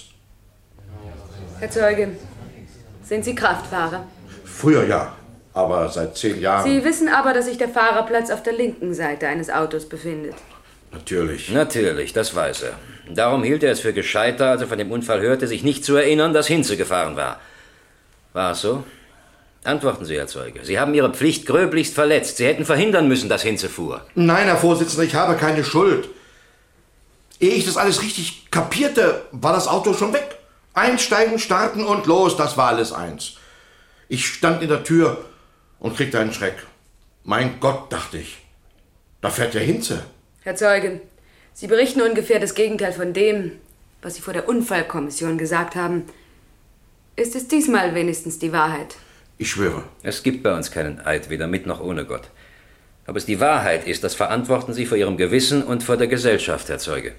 Herr Zeuge, sind Sie Kraftfahrer? Früher ja, aber seit zehn Jahren... Sie wissen aber, dass sich der Fahrerplatz auf der linken Seite eines Autos befindet. Natürlich. Natürlich, das weiß er. Darum hielt er es für gescheiter, als er von dem Unfall hörte, sich nicht zu erinnern, dass Hinze gefahren war. War es so? Antworten Sie, Herr Zeuge. Sie haben Ihre Pflicht gröblichst verletzt. Sie hätten verhindern müssen, dass Hinze fuhr. Nein, Herr Vorsitzender, ich habe keine Schuld. Ehe ich das alles richtig kapierte, war das Auto schon weg. Einsteigen, starten und los, das war alles eins. Ich stand in der Tür und kriegte einen Schreck. Mein Gott, dachte ich, da fährt ja Hinze. Herr Zeuge, Sie berichten ungefähr das Gegenteil von dem, was Sie vor der Unfallkommission gesagt haben. Ist es diesmal wenigstens die Wahrheit? Ich schwöre. Es gibt bei uns keinen Eid, weder mit noch ohne Gott. Ob es die Wahrheit ist, das verantworten Sie vor Ihrem Gewissen und vor der Gesellschaft, Herr Zeuge.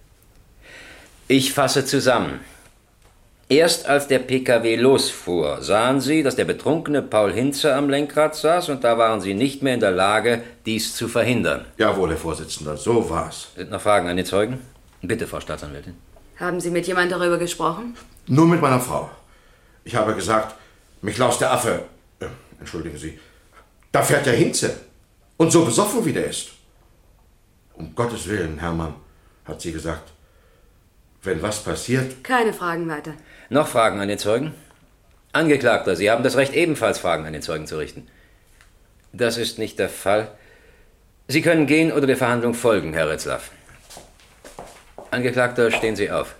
Ich fasse zusammen. Erst als der P K W losfuhr, sahen Sie, dass der betrunkene Paul Hinze am Lenkrad saß und da waren Sie nicht mehr in der Lage, dies zu verhindern. Jawohl, Herr Vorsitzender, so war's. Sind noch Fragen an die Zeugen? Bitte, Frau Staatsanwältin. Haben Sie mit jemand darüber gesprochen? Nur mit meiner Frau. Ich habe gesagt, Miklaus der Affe, äh, entschuldigen Sie, da fährt der Hinze. Und so besoffen wie der ist. Um Gottes Willen, Hermann, hat sie gesagt, wenn was passiert... Keine Fragen weiter. Noch Fragen an den Zeugen? Angeklagter, Sie haben das Recht, ebenfalls Fragen an den Zeugen zu richten. Das ist nicht der Fall. Sie können gehen oder der Verhandlung folgen, Herr Retzlaff. Angeklagter, stehen Sie auf.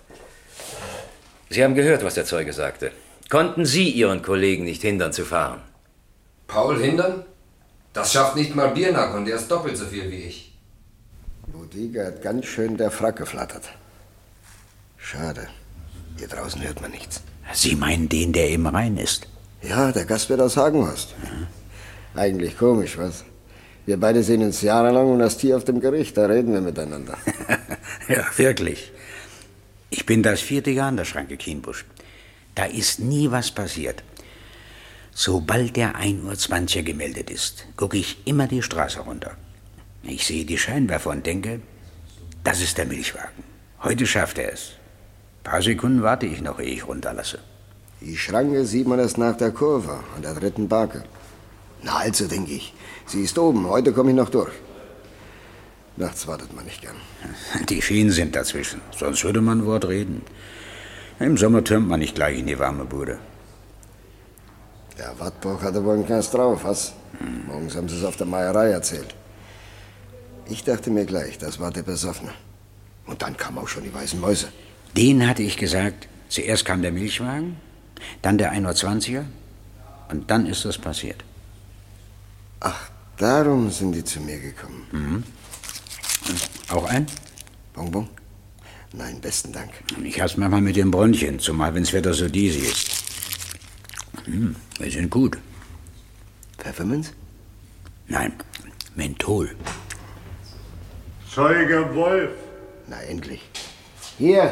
Sie haben gehört, was der Zeuge sagte. Konnten Sie Ihren Kollegen nicht hindern zu fahren? Paul hindern? Das schafft nicht mal Biernack und er ist doppelt so viel wie ich. Budiger hat ganz schön der Frack geflattert. Schade. Hier draußen hört man nichts. Sie meinen den, der im Rhein ist? Ja, der Gastwirt aus Hagenhorst. Ja. Eigentlich komisch, was? Wir beide sehen uns jahrelang und das Tier auf dem Gericht, da reden wir miteinander. Ja, wirklich. Ich bin das vierte Jahr an der Schranke Kienbusch. Da ist nie was passiert. Sobald der ein Uhr zwanzig gemeldet ist, gucke ich immer die Straße runter. Ich sehe die Scheinwerfer und denke, das ist der Milchwagen. Heute schafft er es. Ein paar Sekunden warte ich noch, ehe ich runterlasse. Die Schranke sieht man erst nach der Kurve, an der dritten Barke. Na also, denke ich. Sie ist oben, heute komme ich noch durch. Nachts wartet man nicht gern. Die Schienen sind dazwischen, sonst würde man ein Wort reden. Im Sommer türmt man nicht gleich in die warme Bude. Der Wartburg hatte wohl ein Knast drauf, was? Hm. Morgens haben sie es auf der Meierei erzählt. Ich dachte mir gleich, das war der Besoffene. Und dann kamen auch schon die weißen Mäuse. Den hatte ich gesagt, zuerst kam der Milchwagen, dann der ein Uhr zwanziger und dann ist das passiert. Ach, darum sind die zu mir gekommen. Mhm. Auch ein? Bonbon? Nein, besten Dank. Ich hab's manchmal mit dem Bräunchen, zumal wenn's Wetter so diesig ist. Hm, wir sind gut. Pfefferminz? Nein, Menthol. Zeuge Wolf. Na, endlich. Hier.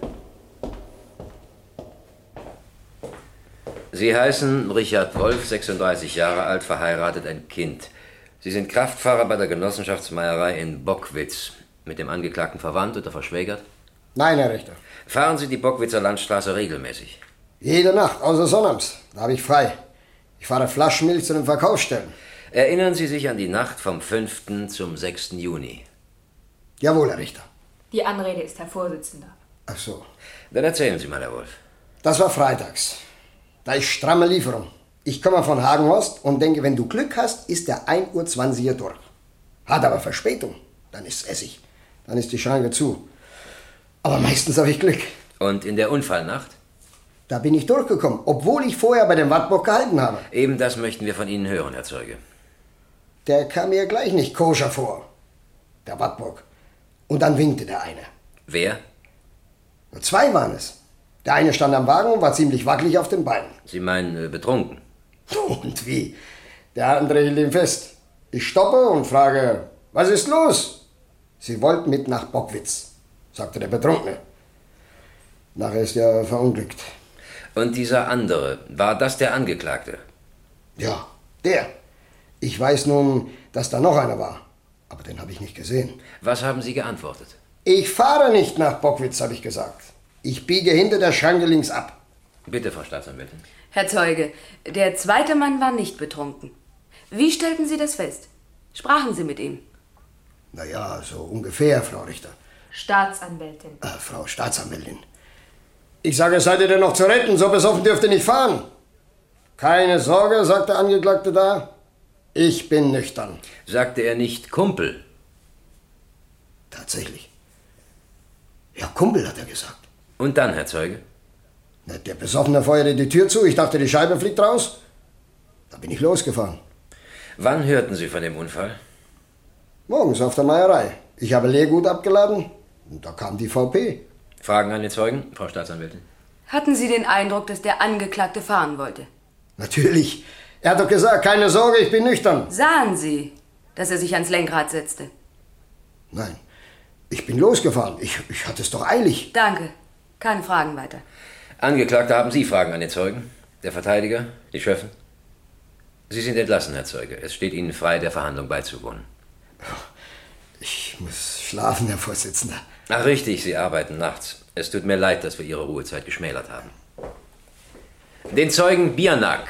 Sie heißen Richard Wolf, sechsunddreißig Jahre alt, verheiratet, ein Kind. Sie sind Kraftfahrer bei der Genossenschaftsmeierei in Bockwitz. Mit dem Angeklagten verwandt oder verschwägert? Nein, Herr Richter. Fahren Sie die Bockwitzer Landstraße regelmäßig? Jede Nacht, außer sonnabends. Da habe ich frei. Ich fahre Flaschenmilch zu den Verkaufsstellen. Erinnern Sie sich an die Nacht vom fünften zum sechsten Juni? Jawohl, Herr Richter. Die Anrede ist Herr Vorsitzender. Ach so. Dann erzählen Sie mal, Herr Wolf. Das war freitags. Da ist stramme Lieferung. Ich komme von Hagenhorst und denke, wenn du Glück hast, ist der ein Uhr zwanzig hier durch. Hat aber Verspätung, dann ist Essig. Dann ist die Schranke zu. Aber meistens habe ich Glück. Und in der Unfallnacht? Da bin ich durchgekommen, obwohl ich vorher bei dem Wartburg gehalten habe. Eben das möchten wir von Ihnen hören, Herr Zeuge. Der kam mir gleich nicht koscher vor, der Wartburg. Und dann winkte der eine. Wer? Nur zwei waren es. Der eine stand am Wagen und war ziemlich wackelig auf den Beinen. Sie meinen äh, betrunken? Und wie? Der andere hielt ihn fest. Ich stoppe und frage, was ist los? Sie wollten mit nach Bockwitz, sagte der Betrunkene. Nachher ist er verunglückt. Und dieser andere, war das der Angeklagte? Ja, der. Ich weiß nun, dass da noch einer war. Aber den habe ich nicht gesehen. Was haben Sie geantwortet? Ich fahre nicht nach Bockwitz, habe ich gesagt. Ich biege hinter der Schranke links ab. Bitte, Frau Staatsanwältin. Herr Zeuge, der zweite Mann war nicht betrunken. Wie stellten Sie das fest? Sprachen Sie mit ihm? Na ja, so ungefähr, Frau Richter. Staatsanwältin. Äh, Frau Staatsanwältin. Ich sage, seid ihr denn noch zu retten? So besoffen dürft ihr nicht fahren. Keine Sorge, sagt der Angeklagte da. Ich bin nüchtern. Sagte er nicht Kumpel? Tatsächlich. Ja, Kumpel, hat er gesagt. Und dann, Herr Zeuge? Na, der Besoffene feuerte die Tür zu. Ich dachte, die Scheibe fliegt raus. Da bin ich losgefahren. Wann hörten Sie von dem Unfall? Morgens auf der Meierei. Ich habe Leergut abgeladen und da kam die V P. Fragen an den Zeugen, Frau Staatsanwältin? Hatten Sie den Eindruck, dass der Angeklagte fahren wollte? Natürlich. Er hat doch gesagt, keine Sorge, ich bin nüchtern. Sahen Sie, dass er sich ans Lenkrad setzte? Nein, ich bin losgefahren. Ich, ich hatte es doch eilig. Danke. Keine Fragen weiter. Angeklagter, haben Sie Fragen an den Zeugen? Der Verteidiger? Die Schöffen? Sie sind entlassen, Herr Zeuge. Es steht Ihnen frei, der Verhandlung beizuwohnen. Ich muss schlafen, Herr Vorsitzender. Ach richtig, Sie arbeiten nachts. Es tut mir leid, dass wir Ihre Ruhezeit geschmälert haben. Den Zeugen Biernack.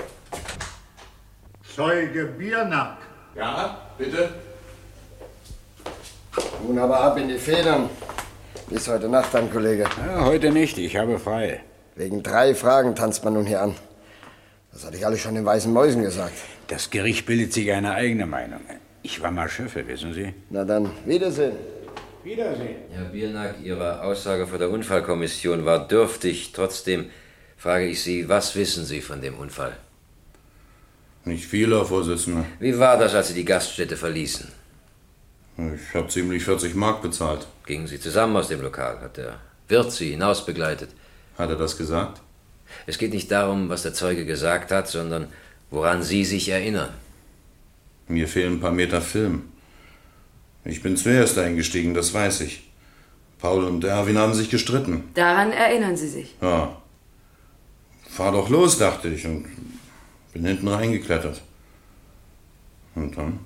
Zeuge Biernack. Ja, bitte? Nun aber ab in die Federn. Bis heute Nacht dann, Kollege. Ja, heute nicht, ich habe frei. Wegen drei Fragen tanzt man nun hier an. Das hatte ich alles schon den weißen Mäusen gesagt. Das Gericht bildet sich eine eigene Meinung. Ich war mal Schöffe, wissen Sie? Na dann, Wiedersehen. Wiedersehen. Herr Biernack, Ihre Aussage vor der Unfallkommission war dürftig. Trotzdem frage ich Sie, was wissen Sie von dem Unfall? Nicht viel, Herr Vorsitzender. Wie war das, als Sie die Gaststätte verließen? Ich habe ziemlich vierzig Mark bezahlt. Gingen Sie zusammen aus dem Lokal? Hat der Wirt Sie hinaus begleitet? Hat er das gesagt? Es geht nicht darum, was der Zeuge gesagt hat, sondern woran Sie sich erinnern. Mir fehlen ein paar Meter Film. Ich bin zuerst eingestiegen, das weiß ich. Paul und Erwin haben sich gestritten. Daran erinnern Sie sich? Ja. Fahr doch los, dachte ich, und bin hinten reingeklettert. Und dann?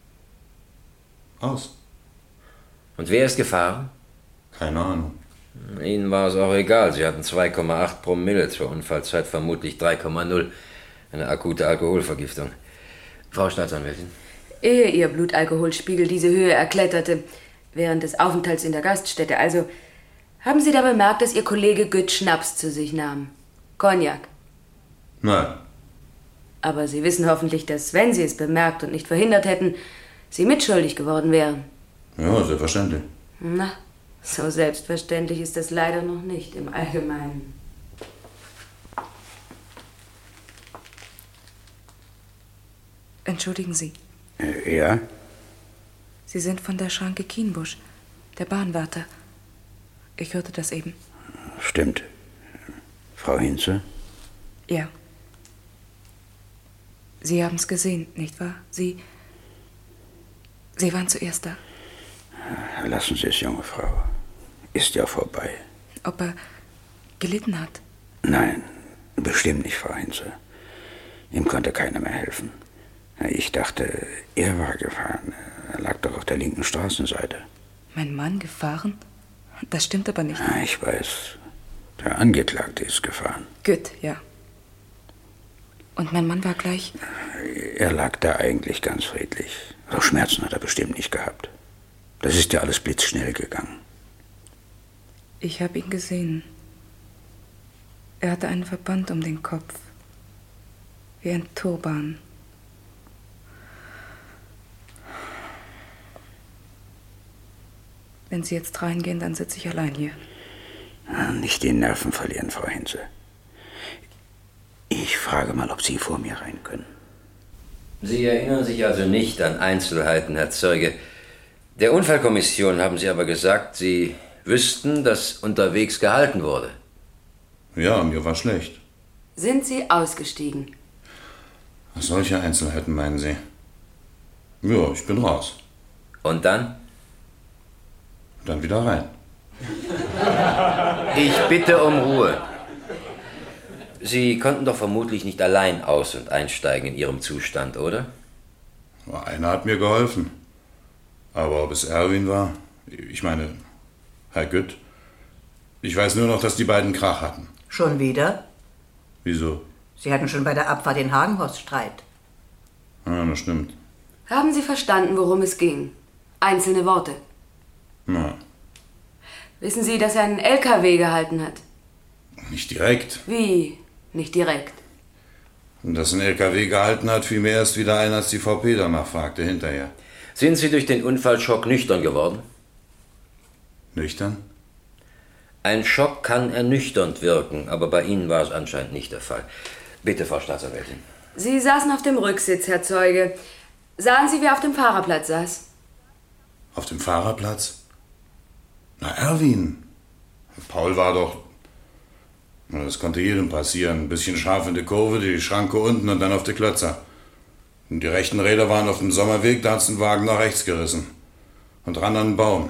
Aus. Und wer ist gefahren? Keine Ahnung. Ihnen war es auch egal. Sie hatten zwei Komma acht Promille, zur Unfallzeit vermutlich drei Komma null. Eine akute Alkoholvergiftung. Frau Staatsanwältin. Ehe Ihr Blutalkoholspiegel diese Höhe erkletterte, während des Aufenthalts in der Gaststätte, also, haben Sie da bemerkt, dass Ihr Kollege Gütt Schnaps zu sich nahm? Cognac? Nein. Aber Sie wissen hoffentlich, dass, wenn Sie es bemerkt und nicht verhindert hätten, Sie mitschuldig geworden wären. Ja, selbstverständlich. Na, so selbstverständlich ist das leider noch nicht im Allgemeinen. Entschuldigen Sie. Äh, ja? Sie sind von der Schranke Kienbusch, der Bahnwärter. Ich hörte das eben. Stimmt. Frau Hinze? Ja. Sie haben es gesehen, nicht wahr? Sie... Sie waren zuerst da. Lassen Sie es, junge Frau. Ist ja vorbei. Ob er gelitten hat? Nein, bestimmt nicht, Frau Hinze. Ihm konnte keiner mehr helfen. Ich dachte, er war gefahren. Er lag doch auf der linken Straßenseite. Mein Mann gefahren? Das stimmt aber nicht. Ich weiß. Der Angeklagte ist gefahren. Gut, ja. Und mein Mann war gleich... Er lag da eigentlich ganz friedlich. Doch Schmerzen hat er bestimmt nicht gehabt. Das ist ja alles blitzschnell gegangen. Ich habe ihn gesehen. Er hatte einen Verband um den Kopf. Wie ein Turban. Wenn Sie jetzt reingehen, dann sitze ich allein hier. Nicht die Nerven verlieren, Frau Hinze. Ich frage mal, ob Sie vor mir rein können. Sie erinnern sich also nicht an Einzelheiten, Herr Zeuge. Der Unfallkommission haben Sie aber gesagt, Sie wüssten, dass unterwegs gehalten wurde. Ja, mir war schlecht. Sind Sie ausgestiegen? Solche Einzelheiten meinen Sie? Ja, ich bin raus. Und dann? Dann wieder rein. Ich bitte um Ruhe. Sie konnten doch vermutlich nicht allein aus- und einsteigen in Ihrem Zustand, oder? Einer hat mir geholfen. Aber ob es Erwin war? Ich meine, Herr Gütt. Ich weiß nur noch, dass die beiden Krach hatten. Schon wieder? Wieso? Sie hatten schon bei der Abfahrt den Hagenhorst Streit. Ja, das stimmt. Haben Sie verstanden, worum es ging? Einzelne Worte. Na, Wissen Sie, dass er einen L K W gehalten hat? nicht direkt. Wie? Nicht direkt. Und dass ein L K W gehalten hat, fiel mir erst wieder ein, als die V P danach fragte, hinterher. Sind Sie durch den Unfallschock nüchtern geworden? Nüchtern? Ein Schock kann ernüchternd wirken, aber bei Ihnen war es anscheinend nicht der Fall. Bitte, Frau Staatsanwältin. Sie saßen auf dem Rücksitz, Herr Zeuge. Sahen Sie, wer auf dem Fahrerplatz saß? Auf dem Fahrerplatz? Na, Erwin. Paul war doch... Na, das konnte jedem passieren. Ein bisschen scharf in die Kurve, die Schranke unten und dann auf die Klötzer. Und die rechten Räder waren auf dem Sommerweg, da hat's den Wagen nach rechts gerissen. Und ran an den Baum.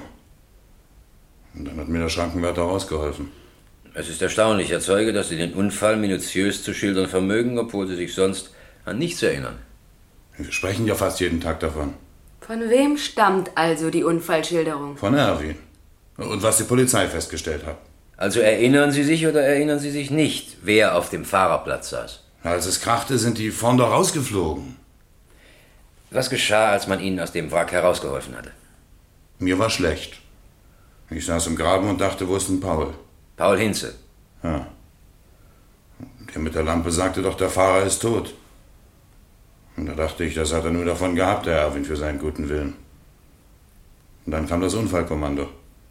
Und dann hat mir der Schrankenwärter rausgeholfen. Es ist erstaunlich, Herr Zeuge, dass Sie den Unfall minutiös zu schildern vermögen, obwohl Sie sich sonst an nichts erinnern. Wir sprechen ja fast jeden Tag davon. Von wem stammt also die Unfallschilderung? Von Erwin. Und was die Polizei festgestellt hat. Also erinnern Sie sich oder erinnern Sie sich nicht, wer auf dem Fahrerplatz saß? Als es krachte, sind die vorn doch rausgeflogen. Was geschah, als man Ihnen aus dem Wrack herausgeholfen hatte? Mir war schlecht. Ich saß im Graben und dachte, wo ist denn Paul? Paul Hinze. Ja. Der mit der Lampe sagte doch, der Fahrer ist tot. Und da dachte ich, das hat er nur davon gehabt, der Erwin, für seinen guten Willen. Und dann kam das Unfallkommando.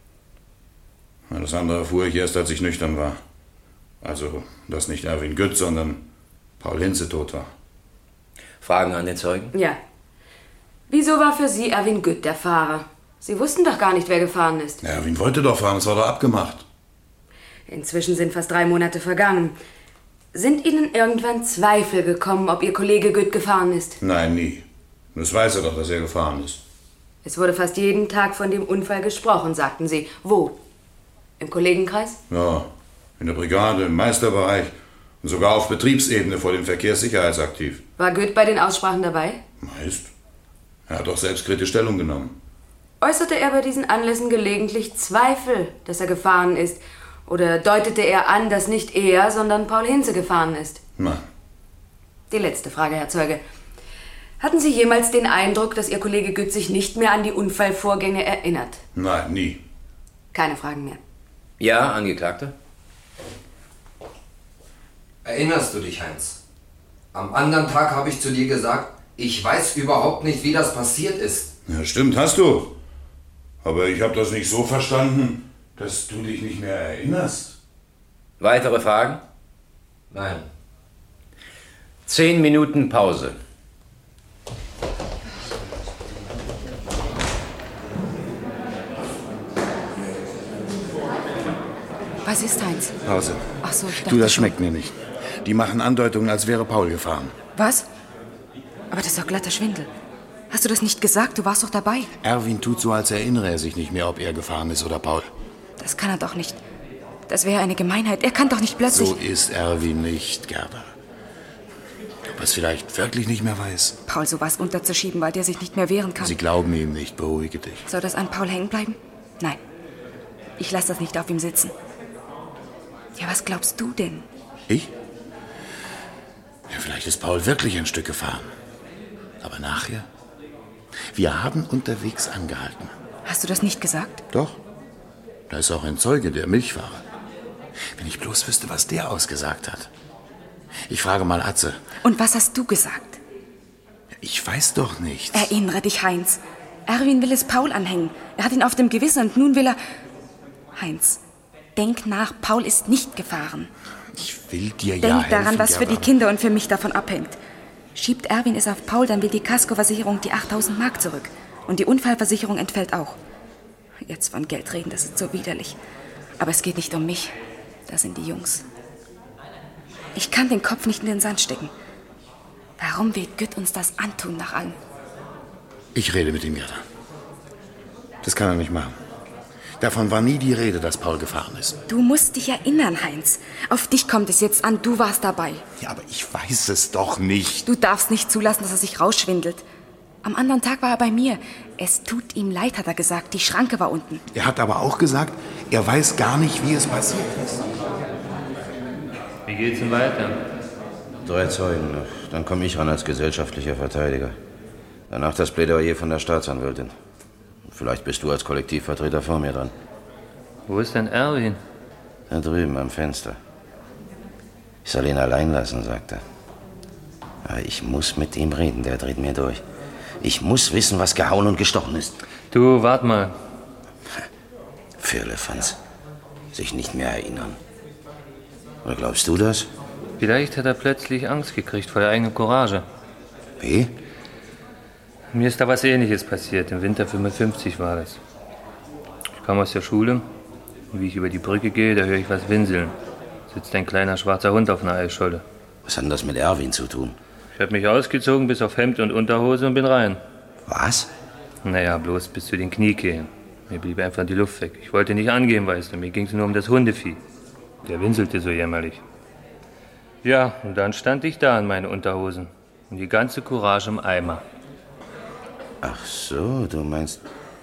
Das andere erfuhr ich erst, als ich nüchtern war. Also, dass nicht Erwin Gütt, sondern Paul Hinze tot war. Fragen an den Zeugen? Ja. Wieso war für Sie Erwin Gütt der Fahrer? Sie wussten doch gar nicht, wer gefahren ist. Erwin wollte doch fahren, das war doch abgemacht. Inzwischen sind fast drei Monate vergangen. Sind Ihnen irgendwann Zweifel gekommen, ob Ihr Kollege Gütt gefahren ist? Nein, nie. Das weiß er doch, dass er gefahren ist. Es wurde fast jeden Tag von dem Unfall gesprochen, sagten Sie. Wo? Im Kollegenkreis? Ja, in der Brigade, im Meisterbereich und sogar auf Betriebsebene vor dem Verkehrssicherheitsaktiv. War Gütt bei den Aussprachen dabei? Meist. Er hat doch selbstkritisch Stellung genommen. Äußerte er bei diesen Anlässen gelegentlich Zweifel, dass er gefahren ist? Oder deutete er an, dass nicht er, sondern Paul Hinze gefahren ist? Nein. Die letzte Frage, Herr Zeuge. Hatten Sie jemals den Eindruck, dass Ihr Kollege Gütt sich nicht mehr an die Unfallvorgänge erinnert? Nein, nie. Keine Fragen mehr. Ja, Angeklagter? Erinnerst du dich, Heinz? Am anderen Tag habe ich zu dir gesagt, ich weiß überhaupt nicht, wie das passiert ist. Ja, stimmt, hast du. Aber ich habe das nicht so verstanden, dass du dich nicht mehr erinnerst. Weitere Fragen? Nein. Zehn Minuten Pause. Was ist, Heinz? Pause. Ach so, ich dachte Du, das schon. schmeckt mir nicht. Die machen Andeutungen, als wäre Paul gefahren. Was? Aber das ist doch glatter Schwindel. Hast du das nicht gesagt? Du warst doch dabei. Erwin tut so, als erinnere er sich nicht mehr, ob er gefahren ist oder Paul. Das kann er doch nicht. Das wäre eine Gemeinheit. Er kann doch nicht plötzlich... So ist Erwin nicht, Gerda. Ob er es vielleicht wirklich nicht mehr weiß? Paul sowas unterzuschieben, weil der sich nicht mehr wehren kann. Sie glauben ihm nicht, beruhige dich. Soll das an Paul hängen bleiben? Nein. Ich lasse das nicht auf ihm sitzen. Ja, was glaubst du denn? Ich? Ja, vielleicht ist Paul wirklich ein Stück gefahren. Aber nachher? Wir haben unterwegs angehalten. Hast du das nicht gesagt? Doch. Da ist auch ein Zeuge, der Milchfahrer. Wenn ich bloß wüsste, was der ausgesagt hat. Ich frage mal Atze. Und was hast du gesagt? Ich weiß doch nichts. Erinnere dich, Heinz. Erwin will es Paul anhängen. Er hat ihn auf dem Gewissen und nun will er... Heinz, denk nach, Paul ist nicht gefahren. Ich will dir Denk ja helfen, daran, was für die Gerda. Kinder und für mich davon abhängt. Schiebt Erwin es auf Paul, dann will die Kaskoversicherung die achttausend Mark zurück. Und die Unfallversicherung entfällt auch. Jetzt von Geld reden, das ist so widerlich. Aber es geht nicht um mich. Das sind die Jungs. Ich kann den Kopf nicht in den Sand stecken. Warum will Gütt uns das antun nach allem? Ich rede mit ihm, Gerda. Das kann er nicht machen. Davon war nie die Rede, dass Paul gefahren ist. Du musst dich erinnern, Heinz. Auf dich kommt es jetzt an, du warst dabei. Ja, aber ich weiß es doch nicht. Du darfst nicht zulassen, dass er sich rausschwindelt. Am anderen Tag war er bei mir. Es tut ihm leid, hat er gesagt. Die Schranke war unten. Er hat aber auch gesagt, er weiß gar nicht, wie es passiert ist. Wie geht's denn weiter? Drei Zeugen noch. Dann komme ich ran als gesellschaftlicher Verteidiger. Danach das Plädoyer von der Staatsanwältin. Vielleicht bist du als Kollektivvertreter vor mir dran. Wo ist denn Erwin? Da drüben am Fenster. Ich soll ihn allein lassen, sagt er. Aber ich muss mit ihm reden, der dreht mir durch. Ich muss wissen, was gehauen und gestochen ist. Du, wart mal. Firlefanz. Sich nicht mehr erinnern. Oder glaubst du das? Vielleicht hat er plötzlich Angst gekriegt vor der eigenen Courage. Wie? Mir ist da was Ähnliches passiert. Im Winter fünfundfünfzig war das. Ich kam aus der Schule. Und wie ich über die Brücke gehe, da höre ich was winseln. Sitzt ein kleiner schwarzer Hund auf einer Eisscholle. Was hat denn das mit Erwin zu tun? Ich habe mich ausgezogen bis auf Hemd und Unterhose und bin rein. Was? Naja, bloß bis zu den Kniekehlen. Mir blieb einfach die Luft weg. Ich wollte nicht angehen, weißt du. Mir ging es nur um das Hundevieh. Der winselte so jämmerlich. Ja, und dann stand ich da in meinen Unterhosen. Und die ganze Courage im Eimer. Ach so, du meinst...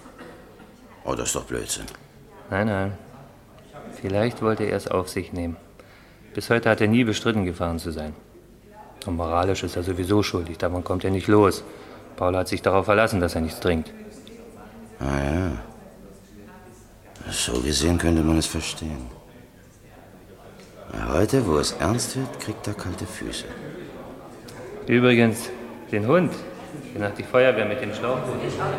Oh, das ist doch Blödsinn. Nein, nein. Vielleicht wollte er es auf sich nehmen. Bis heute hat er nie bestritten, gefahren zu sein. Und moralisch ist er sowieso schuldig. Davon kommt er nicht los. Paul hat sich darauf verlassen, dass er nichts trinkt. Ah ja. So gesehen könnte man es verstehen. Heute, wo es ernst wird, kriegt er kalte Füße. Übrigens, den Hund. Ich bin nach die Feuerwehr mit dem Schlauchboot.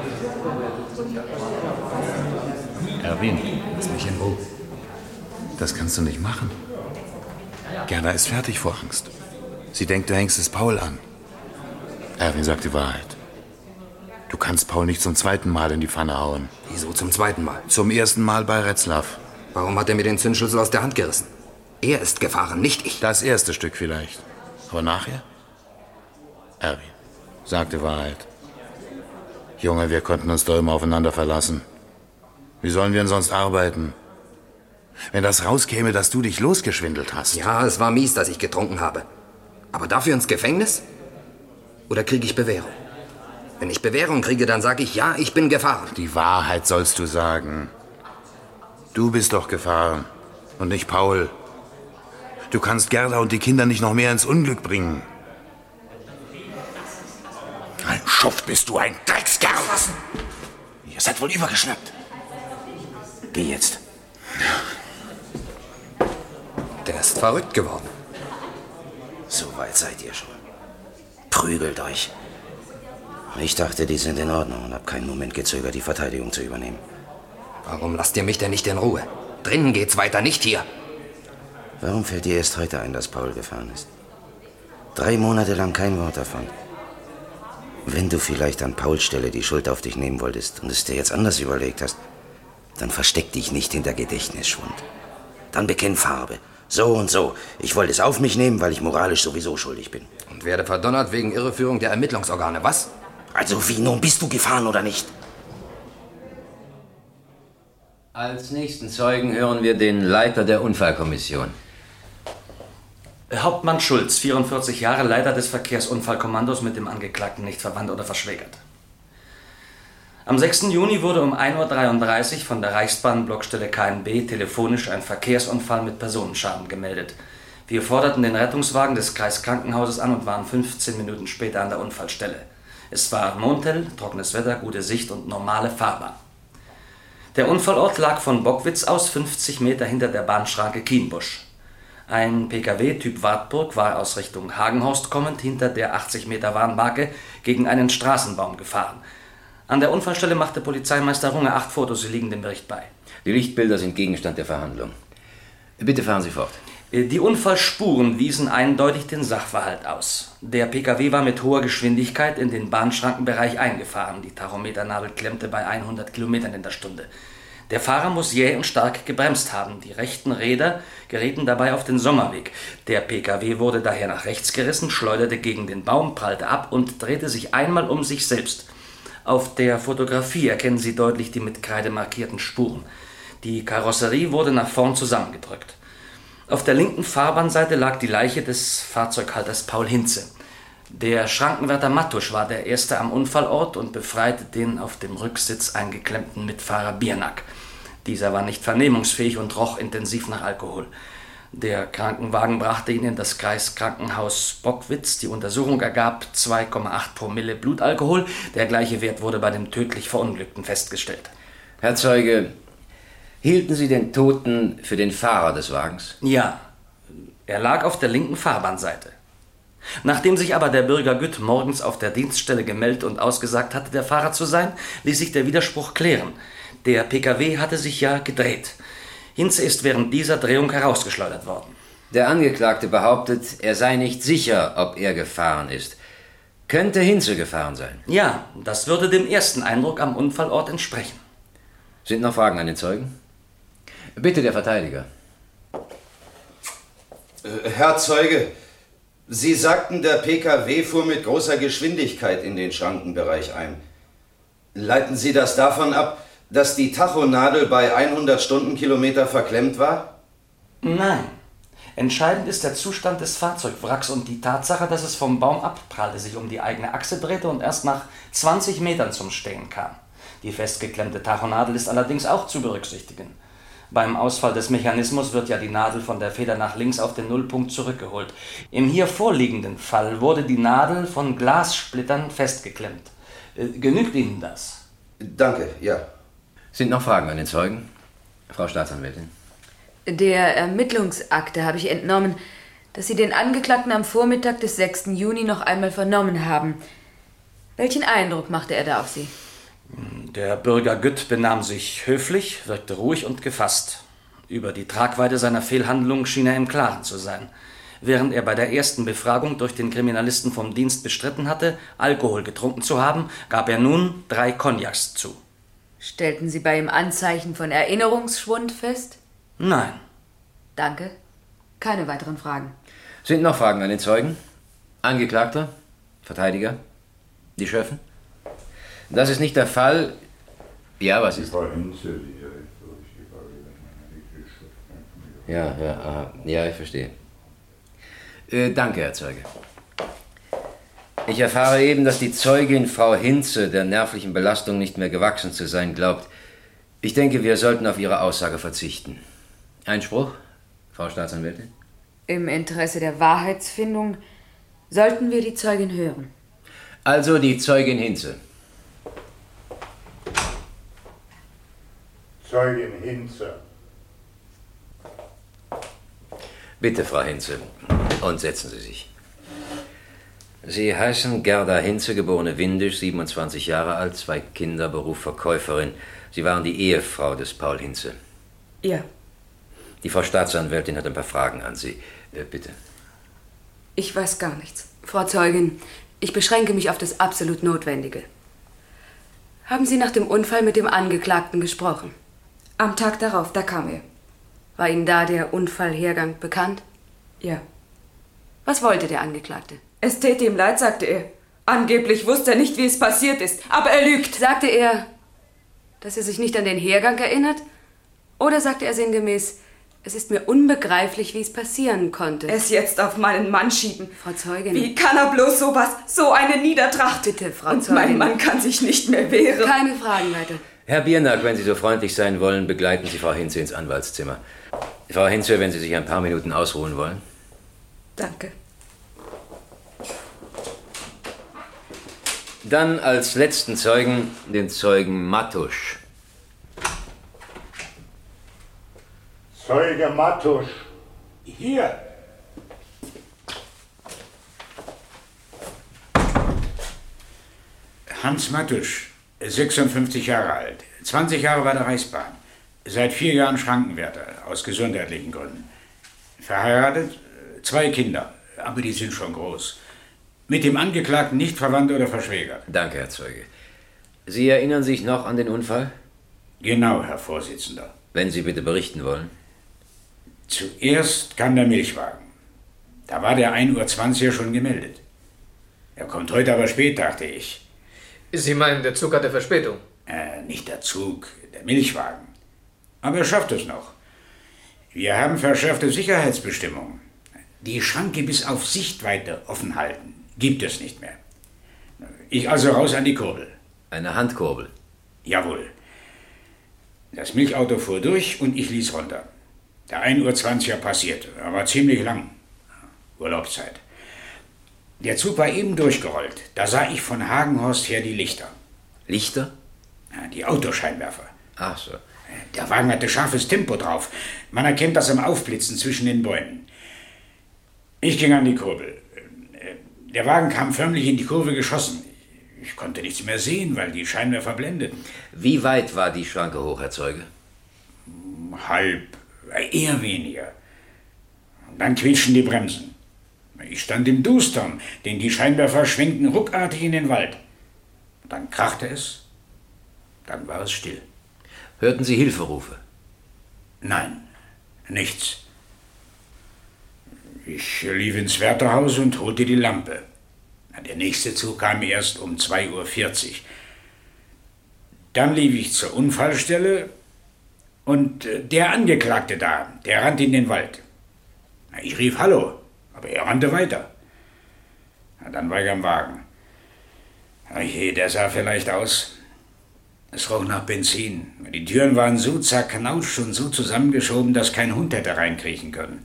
Erwin, lass mich in Ruhe. Das kannst du nicht machen. Gerda ist fertig vor Angst. Sie denkt, du hängst es Paul an. Erwin sagt die Wahrheit. Du kannst Paul nicht zum zweiten Mal in die Pfanne hauen. Wieso zum zweiten Mal? Zum ersten Mal bei Retzlaff. Warum hat er mir den Zündschlüssel aus der Hand gerissen? Er ist gefahren, nicht ich. Das erste Stück vielleicht. Aber nachher? Erwin, sag die Wahrheit. Junge, wir konnten uns doch immer aufeinander verlassen. Wie sollen wir denn sonst arbeiten? Wenn das rauskäme, dass du dich losgeschwindelt hast. Ja, es war mies, dass ich getrunken habe. Aber dafür ins Gefängnis? Oder kriege ich Bewährung? Wenn ich Bewährung kriege, dann sage ich, ja, ich bin gefahren. Die Wahrheit sollst du sagen. Du bist doch gefahren und nicht Paul. Du kannst Gerda und die Kinder nicht noch mehr ins Unglück bringen. Ein Schuft bist du, ein Dreckskerl. Ihr seid wohl übergeschnappt. Geh jetzt. Der ist verrückt geworden. So weit seid ihr schon. Prügelt euch. Ich dachte, die sind in Ordnung und hab keinen Moment gezögert, die Verteidigung zu übernehmen. Warum lasst ihr mich denn nicht in Ruhe? Drinnen geht's weiter, nicht hier. Warum fällt dir erst heute ein, dass Paul gefahren ist? Drei Monate lang kein Wort davon. Wenn du vielleicht an Pauls Stelle die Schuld auf dich nehmen wolltest und es dir jetzt anders überlegt hast, dann versteck dich nicht hinter Gedächtnisschwund. Dann bekenn Farbe. So und so. Ich wollte es auf mich nehmen, weil ich moralisch sowieso schuldig bin. Und werde verdonnert wegen Irreführung der Ermittlungsorgane, was? Also wie, nun bist du gefahren oder nicht? Als nächsten Zeugen hören wir den Leiter der Unfallkommission. Hauptmann Schulz, vierundvierzig Jahre, Leiter des Verkehrsunfallkommandos, mit dem Angeklagten nicht verwandt oder verschwägert. Am sechsten Juni wurde um ein Uhr dreiunddreißig von der Reichsbahn-Blockstelle K N B telefonisch ein Verkehrsunfall mit Personenschaden gemeldet. Wir forderten den Rettungswagen des Kreiskrankenhauses an und waren fünfzehn Minuten später an der Unfallstelle. Es war mondhell, trockenes Wetter, gute Sicht und normale Fahrbahn. Der Unfallort lag von Bockwitz aus fünfzig Meter hinter der Bahnschranke Kienbusch. Ein P K W Typ Wartburg war aus Richtung Hagenhorst kommend hinter der achtzig Meter Warnmarke gegen einen Straßenbaum gefahren. An der Unfallstelle machte Polizeimeister Runge acht Fotos, sie liegen dem Bericht bei. Die Lichtbilder sind Gegenstand der Verhandlung. Bitte fahren Sie fort. Die Unfallspuren wiesen eindeutig den Sachverhalt aus. Der P K W war mit hoher Geschwindigkeit in den Bahnschrankenbereich eingefahren. Die Tachometernadel klemmte bei hundert Kilometern in der Stunde. Der Fahrer muss jäh und stark gebremst haben. Die rechten Räder gerieten dabei auf den Sommerweg. Der P K W wurde daher nach rechts gerissen, schleuderte gegen den Baum, prallte ab und drehte sich einmal um sich selbst. Auf der Fotografie erkennen Sie deutlich die mit Kreide markierten Spuren. Die Karosserie wurde nach vorn zusammengedrückt. Auf der linken Fahrbahnseite lag die Leiche des Fahrzeughalters Paul Hinze. Der Schrankenwärter Mattusch war der Erste am Unfallort und befreite den auf dem Rücksitz eingeklemmten Mitfahrer Biernack. Dieser war nicht vernehmungsfähig und roch intensiv nach Alkohol. Der Krankenwagen brachte ihn in das Kreiskrankenhaus Bockwitz. Die Untersuchung ergab zwei Komma acht Promille Blutalkohol. Der gleiche Wert wurde bei dem tödlich Verunglückten festgestellt. Herr Zeuge, hielten Sie den Toten für den Fahrer des Wagens? Ja, er lag auf der linken Fahrbahnseite. Nachdem sich aber der Bürger Gütt morgens auf der Dienststelle gemeldet und ausgesagt hatte, der Fahrer zu sein, ließ sich der Widerspruch klären. Der P K W hatte sich ja gedreht. Hinze ist während dieser Drehung herausgeschleudert worden. Der Angeklagte behauptet, er sei nicht sicher, ob er gefahren ist. Könnte Hinze gefahren sein? Ja, das würde dem ersten Eindruck am Unfallort entsprechen. Sind noch Fragen an den Zeugen? Bitte, der Verteidiger. Äh, Herr Zeuge, Sie sagten, der P K W fuhr mit großer Geschwindigkeit in den Schrankenbereich ein. Leiten Sie das davon ab, dass die Tachonadel bei hundert Stundenkilometer verklemmt war? Nein. Entscheidend ist der Zustand des Fahrzeugwracks und die Tatsache, dass es vom Baum abprallte, sich um die eigene Achse drehte und erst nach zwanzig Metern zum Stehen kam. Die festgeklemmte Tachonadel ist allerdings auch zu berücksichtigen. Beim Ausfall des Mechanismus wird ja die Nadel von der Feder nach links auf den Nullpunkt zurückgeholt. Im hier vorliegenden Fall wurde die Nadel von Glassplittern festgeklemmt. Äh, genügt Ihnen das? Danke, ja. Sind noch Fragen an den Zeugen? Frau Staatsanwältin. Der Ermittlungsakte habe ich entnommen, dass Sie den Angeklagten am Vormittag des sechsten Juni noch einmal vernommen haben. Welchen Eindruck machte er da auf Sie? Der Bürger Gütt benahm sich höflich, wirkte ruhig und gefasst. Über die Tragweite seiner Fehlhandlung schien er im Klaren zu sein. Während er bei der ersten Befragung durch den Kriminalisten vom Dienst bestritten hatte, Alkohol getrunken zu haben, gab er nun drei Cognacs zu. Stellten Sie bei ihm Anzeichen von Erinnerungsschwund fest? Nein. Danke. Keine weiteren Fragen. Sind noch Fragen an den Zeugen? Angeklagter? Verteidiger? Die Schöffen? Das ist nicht der Fall. Ja, was ist? Ja, ja, aha. Ja, ich verstehe. Äh, danke, Herr Zeuge. Ich erfahre eben, dass die Zeugin Frau Hinze der nervlichen Belastung nicht mehr gewachsen zu sein glaubt. Ich denke, wir sollten auf ihre Aussage verzichten. Einspruch, Frau Staatsanwältin? Im Interesse der Wahrheitsfindung sollten wir die Zeugin hören. Also die Zeugin Hinze. Zeugin Hinze. Bitte, Frau Hinze. Und setzen Sie sich. Sie heißen Gerda Hinze, geborene Windisch, siebenundzwanzig Jahre alt, zwei Kinder, Beruf Verkäuferin. Sie waren die Ehefrau des Paul Hinze. Ja. Die Frau Staatsanwältin hat ein paar Fragen an Sie. Äh, bitte. Ich weiß gar nichts. Frau Zeugin, ich beschränke mich auf das absolut Notwendige. Haben Sie nach dem Unfall mit dem Angeklagten gesprochen? Am Tag darauf, da kam er. War Ihnen da der Unfallhergang bekannt? Ja. Was wollte der Angeklagte? Es täte ihm leid, sagte er. Angeblich wusste er nicht, wie es passiert ist, aber er lügt. Sagte er, dass er sich nicht an den Hergang erinnert? Oder sagte er sinngemäß, es ist mir unbegreiflich, wie es passieren konnte? Es jetzt auf meinen Mann schieben. Frau Zeugin. Wie kann er bloß sowas, so eine Niedertracht? Bitte, Frau Und Zeugin. mein Mann kann sich nicht mehr wehren. Keine Fragen weiter. Herr Biernack, wenn Sie so freundlich sein wollen, begleiten Sie Frau Hinze ins Anwaltszimmer. Frau Hinze, wenn Sie sich ein paar Minuten ausruhen wollen. Danke. Dann als letzten Zeugen den Zeugen Mattusch. Zeuge Mattusch. Hier. Hans Mattusch, sechsundfünfzig Jahre alt, zwanzig Jahre bei der Reichsbahn, seit vier Jahren Schrankenwärter, aus gesundheitlichen Gründen. Verheiratet, zwei Kinder, aber die sind schon groß. Mit dem Angeklagten nicht verwandt oder verschwägert. Danke, Herr Zeuge. Sie erinnern sich noch an den Unfall? Genau, Herr Vorsitzender. Wenn Sie bitte berichten wollen. Zuerst kam der Milchwagen. Da war der ein Uhr zwanzig schon gemeldet. Er kommt heute aber spät, dachte ich. Sie meinen, der Zug hatte Verspätung? Äh, nicht der Zug, der Milchwagen. Aber er schafft es noch. Wir haben verschärfte Sicherheitsbestimmungen. Die Schranke bis auf Sichtweite offen halten gibt es nicht mehr. Ich also raus an die Kurbel. Eine Handkurbel? Jawohl. Das Milchauto fuhr durch und ich ließ runter. Der ein Uhr zwanziger passierte, er war ziemlich lang. Urlaubszeit. Der Zug war eben durchgerollt. Da sah ich von Hagenhorst her die Lichter. Lichter? Ja, die Autoscheinwerfer. Ach so. Der Wagen hatte scharfes Tempo drauf. Man erkennt das am Aufblitzen zwischen den Bäumen. Ich ging an die Kurbel. Der Wagen kam förmlich in die Kurve geschossen. Ich konnte nichts mehr sehen, weil die Scheinwerfer blendeten. Wie weit war die Schranke hoch, Herr Zeuge? Halb, eher weniger. Und dann quietschen die Bremsen. Ich stand im Dustern, denn die Scheinwerfer schwenkten ruckartig in den Wald. Dann krachte es, dann war es still. Hörten Sie Hilferufe? Nein, nichts. Ich lief ins Wärterhaus und holte die Lampe. Der nächste Zug kam erst um zwei Uhr vierzig. Dann lief ich zur Unfallstelle und der Angeklagte da, der rannte in den Wald. Ich rief Hallo, aber er rannte weiter. Dann war ich am Wagen. Oje, der sah vielleicht aus. Es roch nach Benzin. Die Türen waren so zerknautscht und so zusammengeschoben, dass kein Hund hätte reinkriechen können.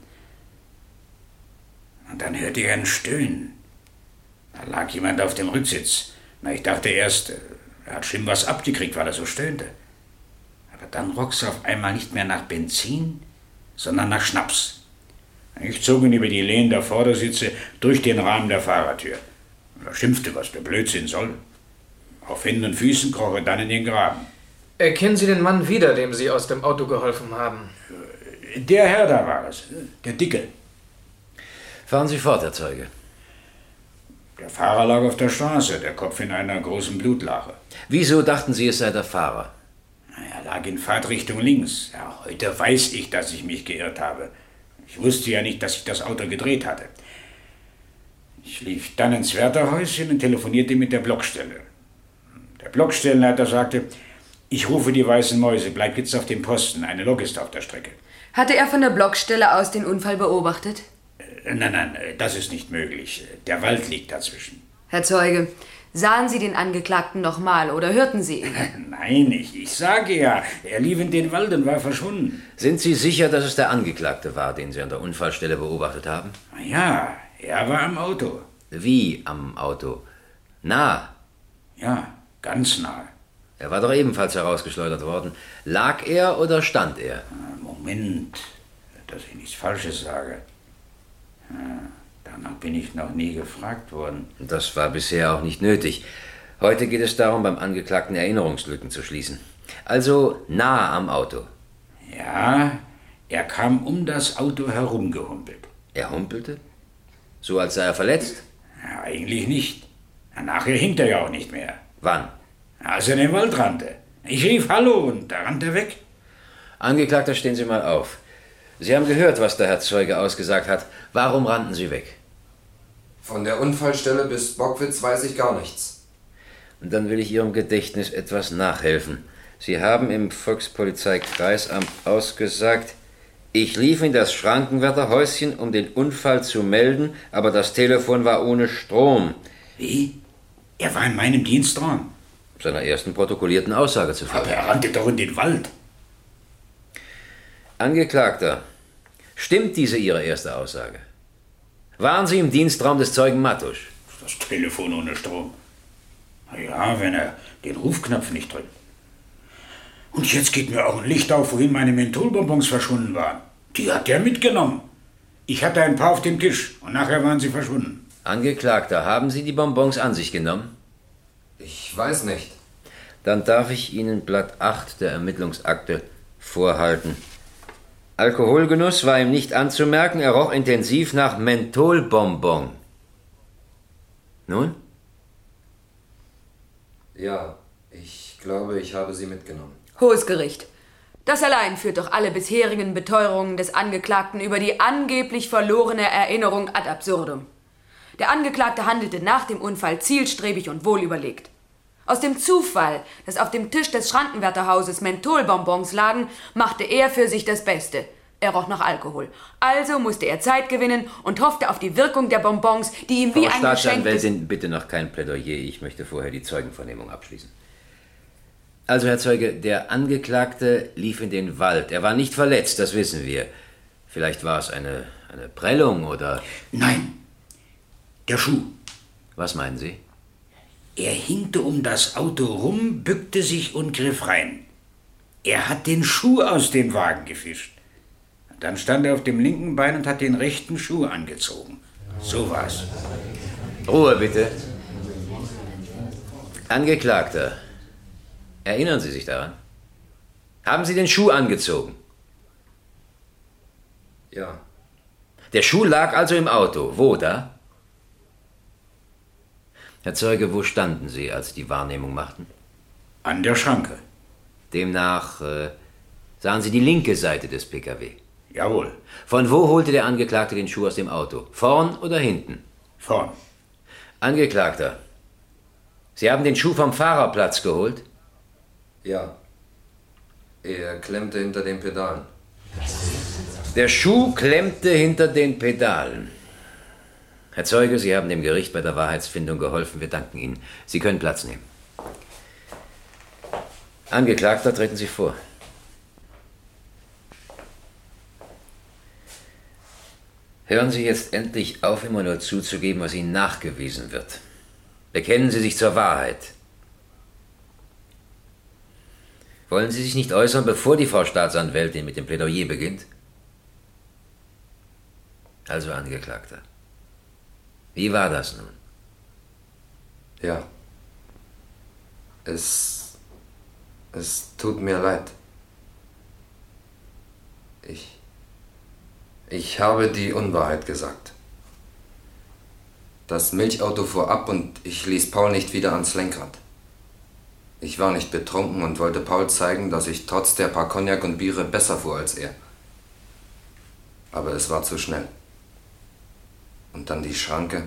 Und dann hörte ich ein Stöhnen. Da lag jemand auf dem Rücksitz. Na, ich dachte erst, er hat schlimm was abgekriegt, weil er so stöhnte. Aber dann roch es auf einmal nicht mehr nach Benzin, sondern nach Schnaps. Ich zog ihn über die Lehnen der Vordersitze durch den Rahmen der Fahrertür. Er schimpfte, was der Blödsinn soll. Auf Händen und Füßen kroch er dann in den Graben. Erkennen Sie den Mann wieder, dem Sie aus dem Auto geholfen haben? Der Herr da war es, der Dicke. Fahren Sie fort, Herr Zeuge. Der Fahrer lag auf der Straße, der Kopf in einer großen Blutlache. Wieso dachten Sie, es sei der Fahrer? Er lag in Fahrtrichtung links. Ja, heute weiß ich, dass ich mich geirrt habe. Ich wusste ja nicht, dass ich das Auto gedreht hatte. Ich lief dann ins Wärterhäuschen und telefonierte mit der Blockstelle. Der Blockstellenleiter sagte, ich rufe die Weißen Mäuse, bleib jetzt auf dem Posten, eine Lok ist auf der Strecke. Hatte er von der Blockstelle aus den Unfall beobachtet? Nein, nein, das ist nicht möglich. Der Wald liegt dazwischen. Herr Zeuge, sahen Sie den Angeklagten nochmal oder hörten Sie ihn? Nein, ich, ich sage ja, er lief in den Wald und war verschwunden. Sind Sie sicher, dass es der Angeklagte war, den Sie an der Unfallstelle beobachtet haben? Ja, er war am Auto. Wie am Auto? Nah? Ja, ganz nah. Er war doch ebenfalls herausgeschleudert worden. Lag er oder stand er? Moment, dass ich nichts Falsches sage. Danach bin ich noch nie gefragt worden. Das war bisher auch nicht nötig. Heute geht es darum, beim Angeklagten Erinnerungslücken zu schließen. Also nah am Auto. Ja, er kam um das Auto herumgehumpelt. Er humpelte? So als sei er verletzt? Ja, eigentlich nicht. Nachher hinkt er ja auch nicht mehr. Wann? Als er in den Wald rannte. Ich rief Hallo und da rannte er weg. Angeklagter, stehen Sie mal auf. Sie haben gehört, was der Herr Zeuge ausgesagt hat. Warum rannten Sie weg? Von der Unfallstelle bis Bockwitz weiß ich gar nichts. Und dann will ich Ihrem Gedächtnis etwas nachhelfen. Sie haben im Volkspolizeikreisamt ausgesagt, ich lief in das Schrankenwärterhäuschen, um den Unfall zu melden, aber das Telefon war ohne Strom. Wie? Er war in meinem Dienst dran. Seiner ersten protokollierten Aussage zufolge. Aber er rannte doch in den Wald. Angeklagter, stimmt diese Ihre erste Aussage? Waren Sie im Dienstraum des Zeugen Mattusch? Das Telefon ohne Strom. Na ja, wenn er den Rufknopf nicht drückt. Und jetzt geht mir auch ein Licht auf, wohin meine Mentholbonbons verschwunden waren. Die hat er mitgenommen. Ich hatte ein paar auf dem Tisch und nachher waren sie verschwunden. Angeklagter, haben Sie die Bonbons an sich genommen? Ich weiß nicht. Dann darf ich Ihnen Blatt acht der Ermittlungsakte vorhalten. Alkoholgenuss war ihm nicht anzumerken, er roch intensiv nach Mentholbonbon. Nun? Ja, ich glaube, ich habe sie mitgenommen. Hohes Gericht. Das allein führt doch alle bisherigen Beteuerungen des Angeklagten über die angeblich verlorene Erinnerung ad absurdum. Der Angeklagte handelte nach dem Unfall zielstrebig und wohlüberlegt. Aus dem Zufall, dass auf dem Tisch des Schrankenwärterhauses Mentholbonbons lagen, machte er für sich das Beste. Er roch nach Alkohol. Also musste er Zeit gewinnen und hoffte auf die Wirkung der Bonbons, die ihm wie Frau ein Geschenk des... Staatsanwältin, bitte noch kein Plädoyer. Ich möchte vorher die Zeugenvernehmung abschließen. Also, Herr Zeuge, der Angeklagte lief in den Wald. Er war nicht verletzt, das wissen wir. Vielleicht war es eine, eine Prellung oder... Nein, der Schuh. Was meinen Sie? Er hinkte um das Auto rum, bückte sich und griff rein. Er hat den Schuh aus dem Wagen gefischt. Dann stand er auf dem linken Bein und hat den rechten Schuh angezogen. So war's. Ruhe, bitte. Angeklagter, erinnern Sie sich daran? Haben Sie den Schuh angezogen? Ja. Der Schuh lag also im Auto. Wo da? Herr Zeuge, wo standen Sie, als Sie die Wahrnehmung machten? An der Schranke. Demnach äh, sahen Sie die linke Seite des P K W. Jawohl. Von wo holte der Angeklagte den Schuh aus dem Auto? Vorn oder hinten? Vorn. Angeklagter, Sie haben den Schuh vom Fahrerplatz geholt? Ja. Er klemmte hinter den Pedalen. Der Schuh klemmte hinter den Pedalen. Herr Zeuge, Sie haben dem Gericht bei der Wahrheitsfindung geholfen. Wir danken Ihnen. Sie können Platz nehmen. Angeklagter, treten Sie vor. Hören Sie jetzt endlich auf, immer nur zuzugeben, was Ihnen nachgewiesen wird. Bekennen Sie sich zur Wahrheit. Wollen Sie sich nicht äußern, bevor die Frau Staatsanwältin mit dem Plädoyer beginnt? Also, Angeklagter, wie war das nun? Ja. Es... Es tut mir leid. Ich... Ich habe die Unwahrheit gesagt. Das Milchauto fuhr ab und ich ließ Paul nicht wieder ans Lenkrad. Ich war nicht betrunken und wollte Paul zeigen, dass ich trotz der paar Cognac und Biere besser fuhr als er. Aber es war zu schnell. Und dann die Schranke.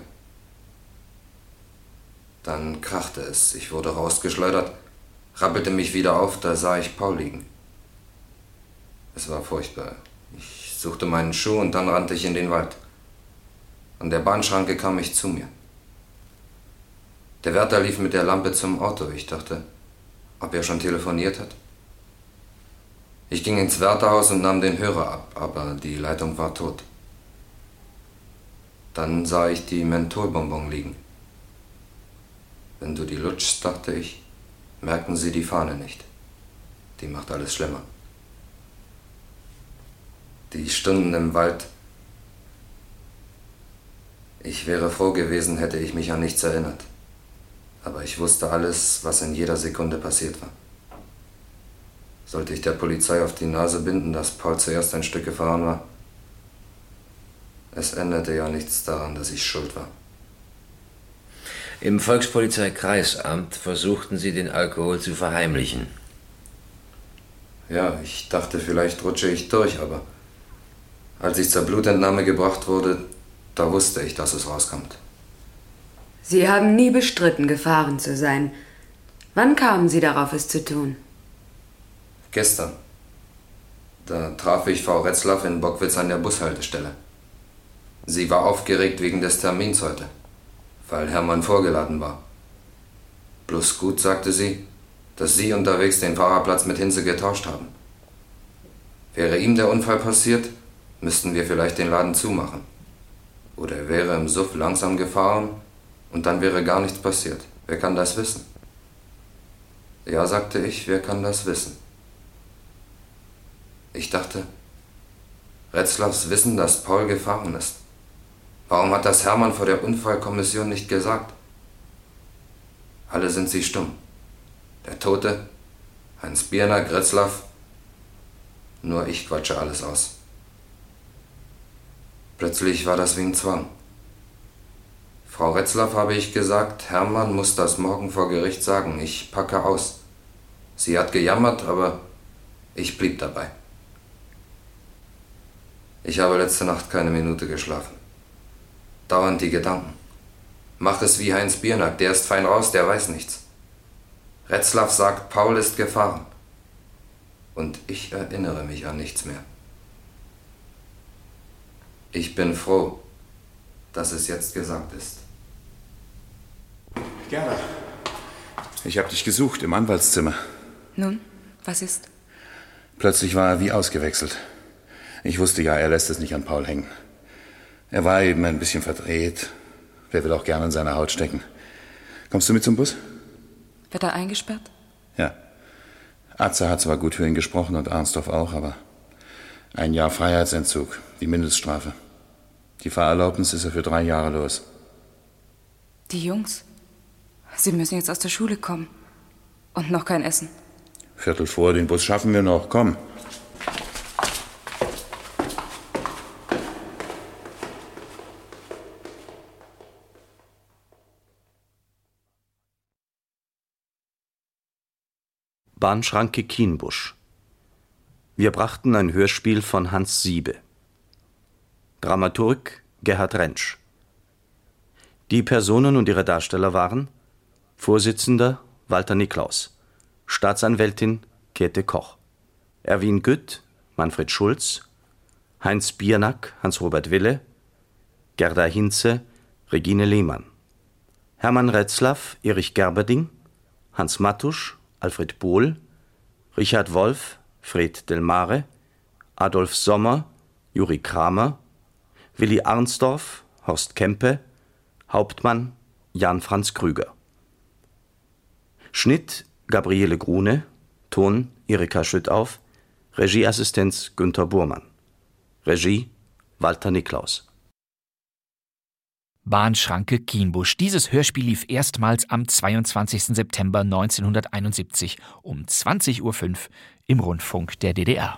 Dann krachte es. Ich wurde rausgeschleudert, rappelte mich wieder auf, da sah ich Paul liegen. Es war furchtbar. Ich suchte meinen Schuh und dann rannte ich in den Wald. An der Bahnschranke kam ich zu mir. Der Wärter lief mit der Lampe zum Auto. Ich dachte, ob er schon telefoniert hat. Ich ging ins Wärterhaus und nahm den Hörer ab, aber die Leitung war tot. Dann sah ich die Mentholbonbon liegen. Wenn du die lutschst, dachte ich, merken sie die Fahne nicht. Die macht alles schlimmer. Die Stunden im Wald. Ich wäre froh gewesen, hätte ich mich an nichts erinnert. Aber ich wusste alles, was in jeder Sekunde passiert war. Sollte ich der Polizei auf die Nase binden, dass Paul zuerst ein Stück gefahren war? Es änderte ja nichts daran, dass ich schuld war. Im Volkspolizeikreisamt versuchten Sie, den Alkohol zu verheimlichen. Ja, ich dachte, vielleicht rutsche ich durch, aber als ich zur Blutentnahme gebracht wurde, da wusste ich, dass es rauskommt. Sie haben nie bestritten, gefahren zu sein. Wann kamen Sie darauf, es zu tun? Gestern. Da traf ich Frau Retzlaff in Bockwitz an der Bushaltestelle. Sie war aufgeregt wegen des Termins heute, weil Hermann vorgeladen war. Bloß gut, sagte sie, dass Sie unterwegs den Fahrerplatz mit Hinze getauscht haben. Wäre ihm der Unfall passiert, müssten wir vielleicht den Laden zumachen. Oder er wäre im Suff langsam gefahren und dann wäre gar nichts passiert. Wer kann das wissen? Ja, sagte ich, wer kann das wissen? Ich dachte, Retzlaffs wissen, dass Paul gefahren ist. Warum hat das Hermann vor der Unfallkommission nicht gesagt? Alle sind sie stumm. Der Tote, Heinz Biernack, Retzlaff. Nur ich quatsche alles aus. Plötzlich war das wie ein Zwang. Frau Retzlaff habe ich gesagt, Hermann muss das morgen vor Gericht sagen. Ich packe aus. Sie hat gejammert, aber ich blieb dabei. Ich habe letzte Nacht keine Minute geschlafen. Dauernd die Gedanken. Mach es wie Heinz Biernack, der ist fein raus, der weiß nichts. Retzlaff sagt, Paul ist gefahren. Und ich erinnere mich an nichts mehr. Ich bin froh, dass es jetzt gesagt ist. Gerda, ich habe dich gesucht im Anwaltszimmer. Nun, was ist? Plötzlich war er wie ausgewechselt. Ich wusste ja, er lässt es nicht an Paul hängen. Er war eben ein bisschen verdreht. Wer will auch gerne in seiner Haut stecken. Kommst du mit zum Bus? Wird er eingesperrt? Ja. Atze hat zwar gut für ihn gesprochen und Arnsdorf auch, aber ein Jahr Freiheitsentzug, die Mindeststrafe. Die Fahrerlaubnis ist er für drei Jahre los. Die Jungs? Sie müssen jetzt aus der Schule kommen. Und noch kein Essen. Viertel vor, den Bus schaffen wir noch. Komm. Bahnschranke Kienbusch. Wir brachten ein Hörspiel von Hans Siebe. Dramaturg Gerhard Rentsch. Die Personen und ihre Darsteller waren Vorsitzender Walter Niklaus, Staatsanwältin Käthe Koch, Erwin Gütt Manfred Schulz, Heinz Biernack Hans-Robert Wille, Gerda Hinze Regine Lehmann, Hermann Retzlaff Erich Gerberding, Hans Mattusch Alfred Bohl, Richard Wolf Fred Delmare, Adolf Sommer Juri Kramer, Willi Arnsdorf Horst Kempe, Hauptmann Jan Franz Krüger. Schnitt Gabriele Grune, Ton Erika Schüttauf, Regieassistenz Günther Burmann. Regie Walter Niklaus. Bahnschranke Kienbusch. Dieses Hörspiel lief erstmals am zweiundzwanzigsten September neunzehnhunderteinundsiebzig um zwanzig Uhr fünf im Rundfunk der D D R.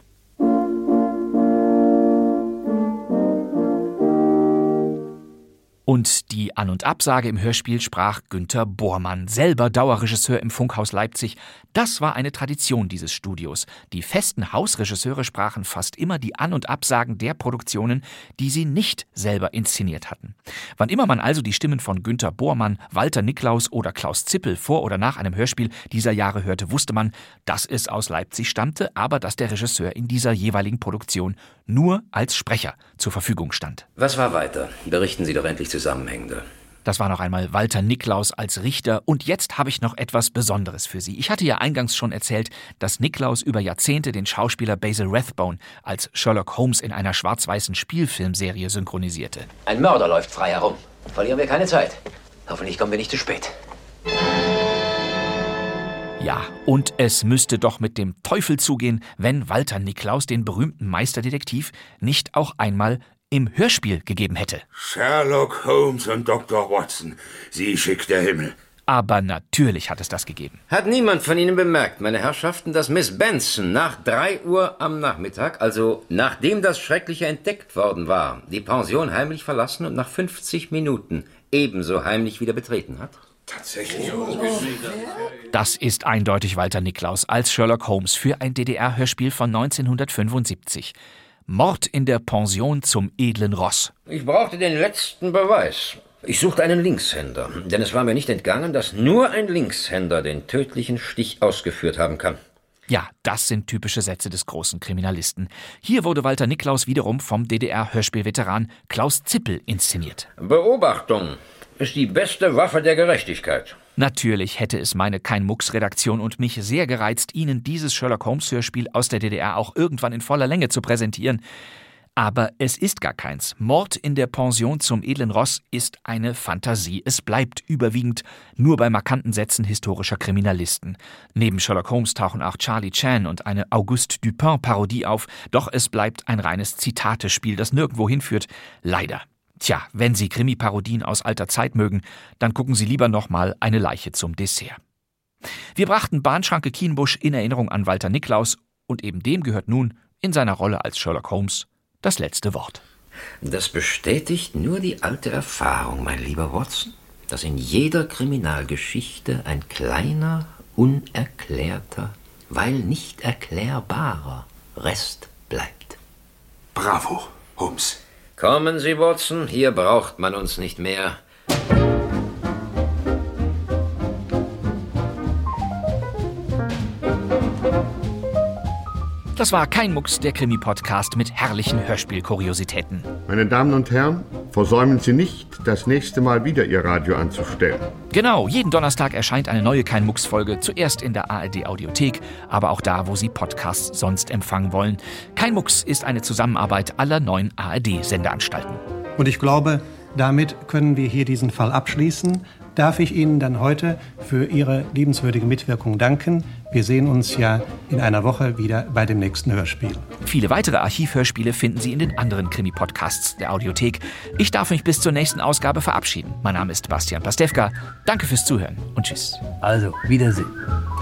Und die An- und Absage im Hörspiel sprach Günther Bormann, selber Dauerregisseur im Funkhaus Leipzig. Das war eine Tradition dieses Studios. Die festen Hausregisseure sprachen fast immer die An- und Absagen der Produktionen, die sie nicht selber inszeniert hatten. Wann immer man also die Stimmen von Günther Bormann, Walter Niklaus oder Klaus Zippel vor oder nach einem Hörspiel dieser Jahre hörte, wusste man, dass es aus Leipzig stammte, aber dass der Regisseur in dieser jeweiligen Produktion nur als Sprecher zur Verfügung stand. Was war weiter? Berichten Sie doch endlich zusammenhängender. Das war noch einmal Walter Niklaus als Richter. Und jetzt habe ich noch etwas Besonderes für Sie. Ich hatte ja eingangs schon erzählt, dass Niklaus über Jahrzehnte den Schauspieler Basil Rathbone als Sherlock Holmes in einer schwarz-weißen Spielfilmserie synchronisierte. Ein Mörder läuft frei herum. Verlieren wir keine Zeit. Hoffentlich kommen wir nicht zu spät. Ja, und es müsste doch mit dem Teufel zugehen, wenn Walter Niklaus den berühmten Meisterdetektiv nicht auch einmal im Hörspiel gegeben hätte. Sherlock Holmes und Doktor Watson, sie schickt der Himmel. Aber natürlich hat es das gegeben. Hat niemand von Ihnen bemerkt, meine Herrschaften, dass Miss Benson nach drei Uhr am Nachmittag, also nachdem das Schreckliche entdeckt worden war, die Pension heimlich verlassen und nach fünfzig Minuten ebenso heimlich wieder betreten hat? Tatsächlich. Das ist eindeutig Walter Niklaus als Sherlock Holmes für ein D D R-Hörspiel von neunzehnhundertfünfundsiebzig. Mord in der Pension zum edlen Ross. Ich brauchte den letzten Beweis. Ich suchte einen Linkshänder, denn es war mir nicht entgangen, dass nur ein Linkshänder den tödlichen Stich ausgeführt haben kann. Ja, das sind typische Sätze des großen Kriminalisten. Hier wurde Walter Niklaus wiederum vom D D R-Hörspielveteran Klaus Zippel inszeniert. Beobachtung ist die beste Waffe der Gerechtigkeit. Natürlich hätte es meine Kein-Mucks-Redaktion und mich sehr gereizt, Ihnen dieses Sherlock-Holmes-Hörspiel aus der D D R auch irgendwann in voller Länge zu präsentieren. Aber es ist gar keins. Mord in der Pension zum edlen Ross ist eine Fantasie. Es bleibt überwiegend nur bei markanten Sätzen historischer Kriminalisten. Neben Sherlock Holmes tauchen auch Charlie Chan und eine Auguste Dupin-Parodie auf. Doch es bleibt ein reines Zitatespiel, das nirgendwo hinführt. Leider. Tja, wenn Sie Krimi-Parodien aus alter Zeit mögen, dann gucken Sie lieber nochmal Eine Leiche zum Dessert. Wir brachten Bahnschranke Kienbusch in Erinnerung an Walter Niklaus und eben dem gehört nun in seiner Rolle als Sherlock Holmes das letzte Wort. Das bestätigt nur die alte Erfahrung, mein lieber Watson, dass in jeder Kriminalgeschichte ein kleiner, unerklärter, weil nicht erklärbarer Rest bleibt. Bravo, Holmes. Kommen Sie, Watson, hier braucht man uns nicht mehr. Das war Kein Mucks, der Krimi-Podcast mit herrlichen Hörspiel-Kuriositäten. Meine Damen und Herren, versäumen Sie nicht, das nächste Mal wieder Ihr Radio anzustellen. Genau, jeden Donnerstag erscheint eine neue Kein Mucks-Folge, zuerst in der A R D-Audiothek, aber auch da, wo Sie Podcasts sonst empfangen wollen. Kein Mucks ist eine Zusammenarbeit aller neuen A R D-Sendeanstalten. Und ich glaube, damit können wir hier diesen Fall abschließen. Darf ich Ihnen dann heute für Ihre liebenswürdige Mitwirkung danken. Wir sehen uns ja in einer Woche wieder bei dem nächsten Hörspiel. Viele weitere Archivhörspiele finden Sie in den anderen Krimi-Podcasts der Audiothek. Ich darf mich bis zur nächsten Ausgabe verabschieden. Mein Name ist Bastian Pastewka. Danke fürs Zuhören und tschüss. Also, Wiedersehen.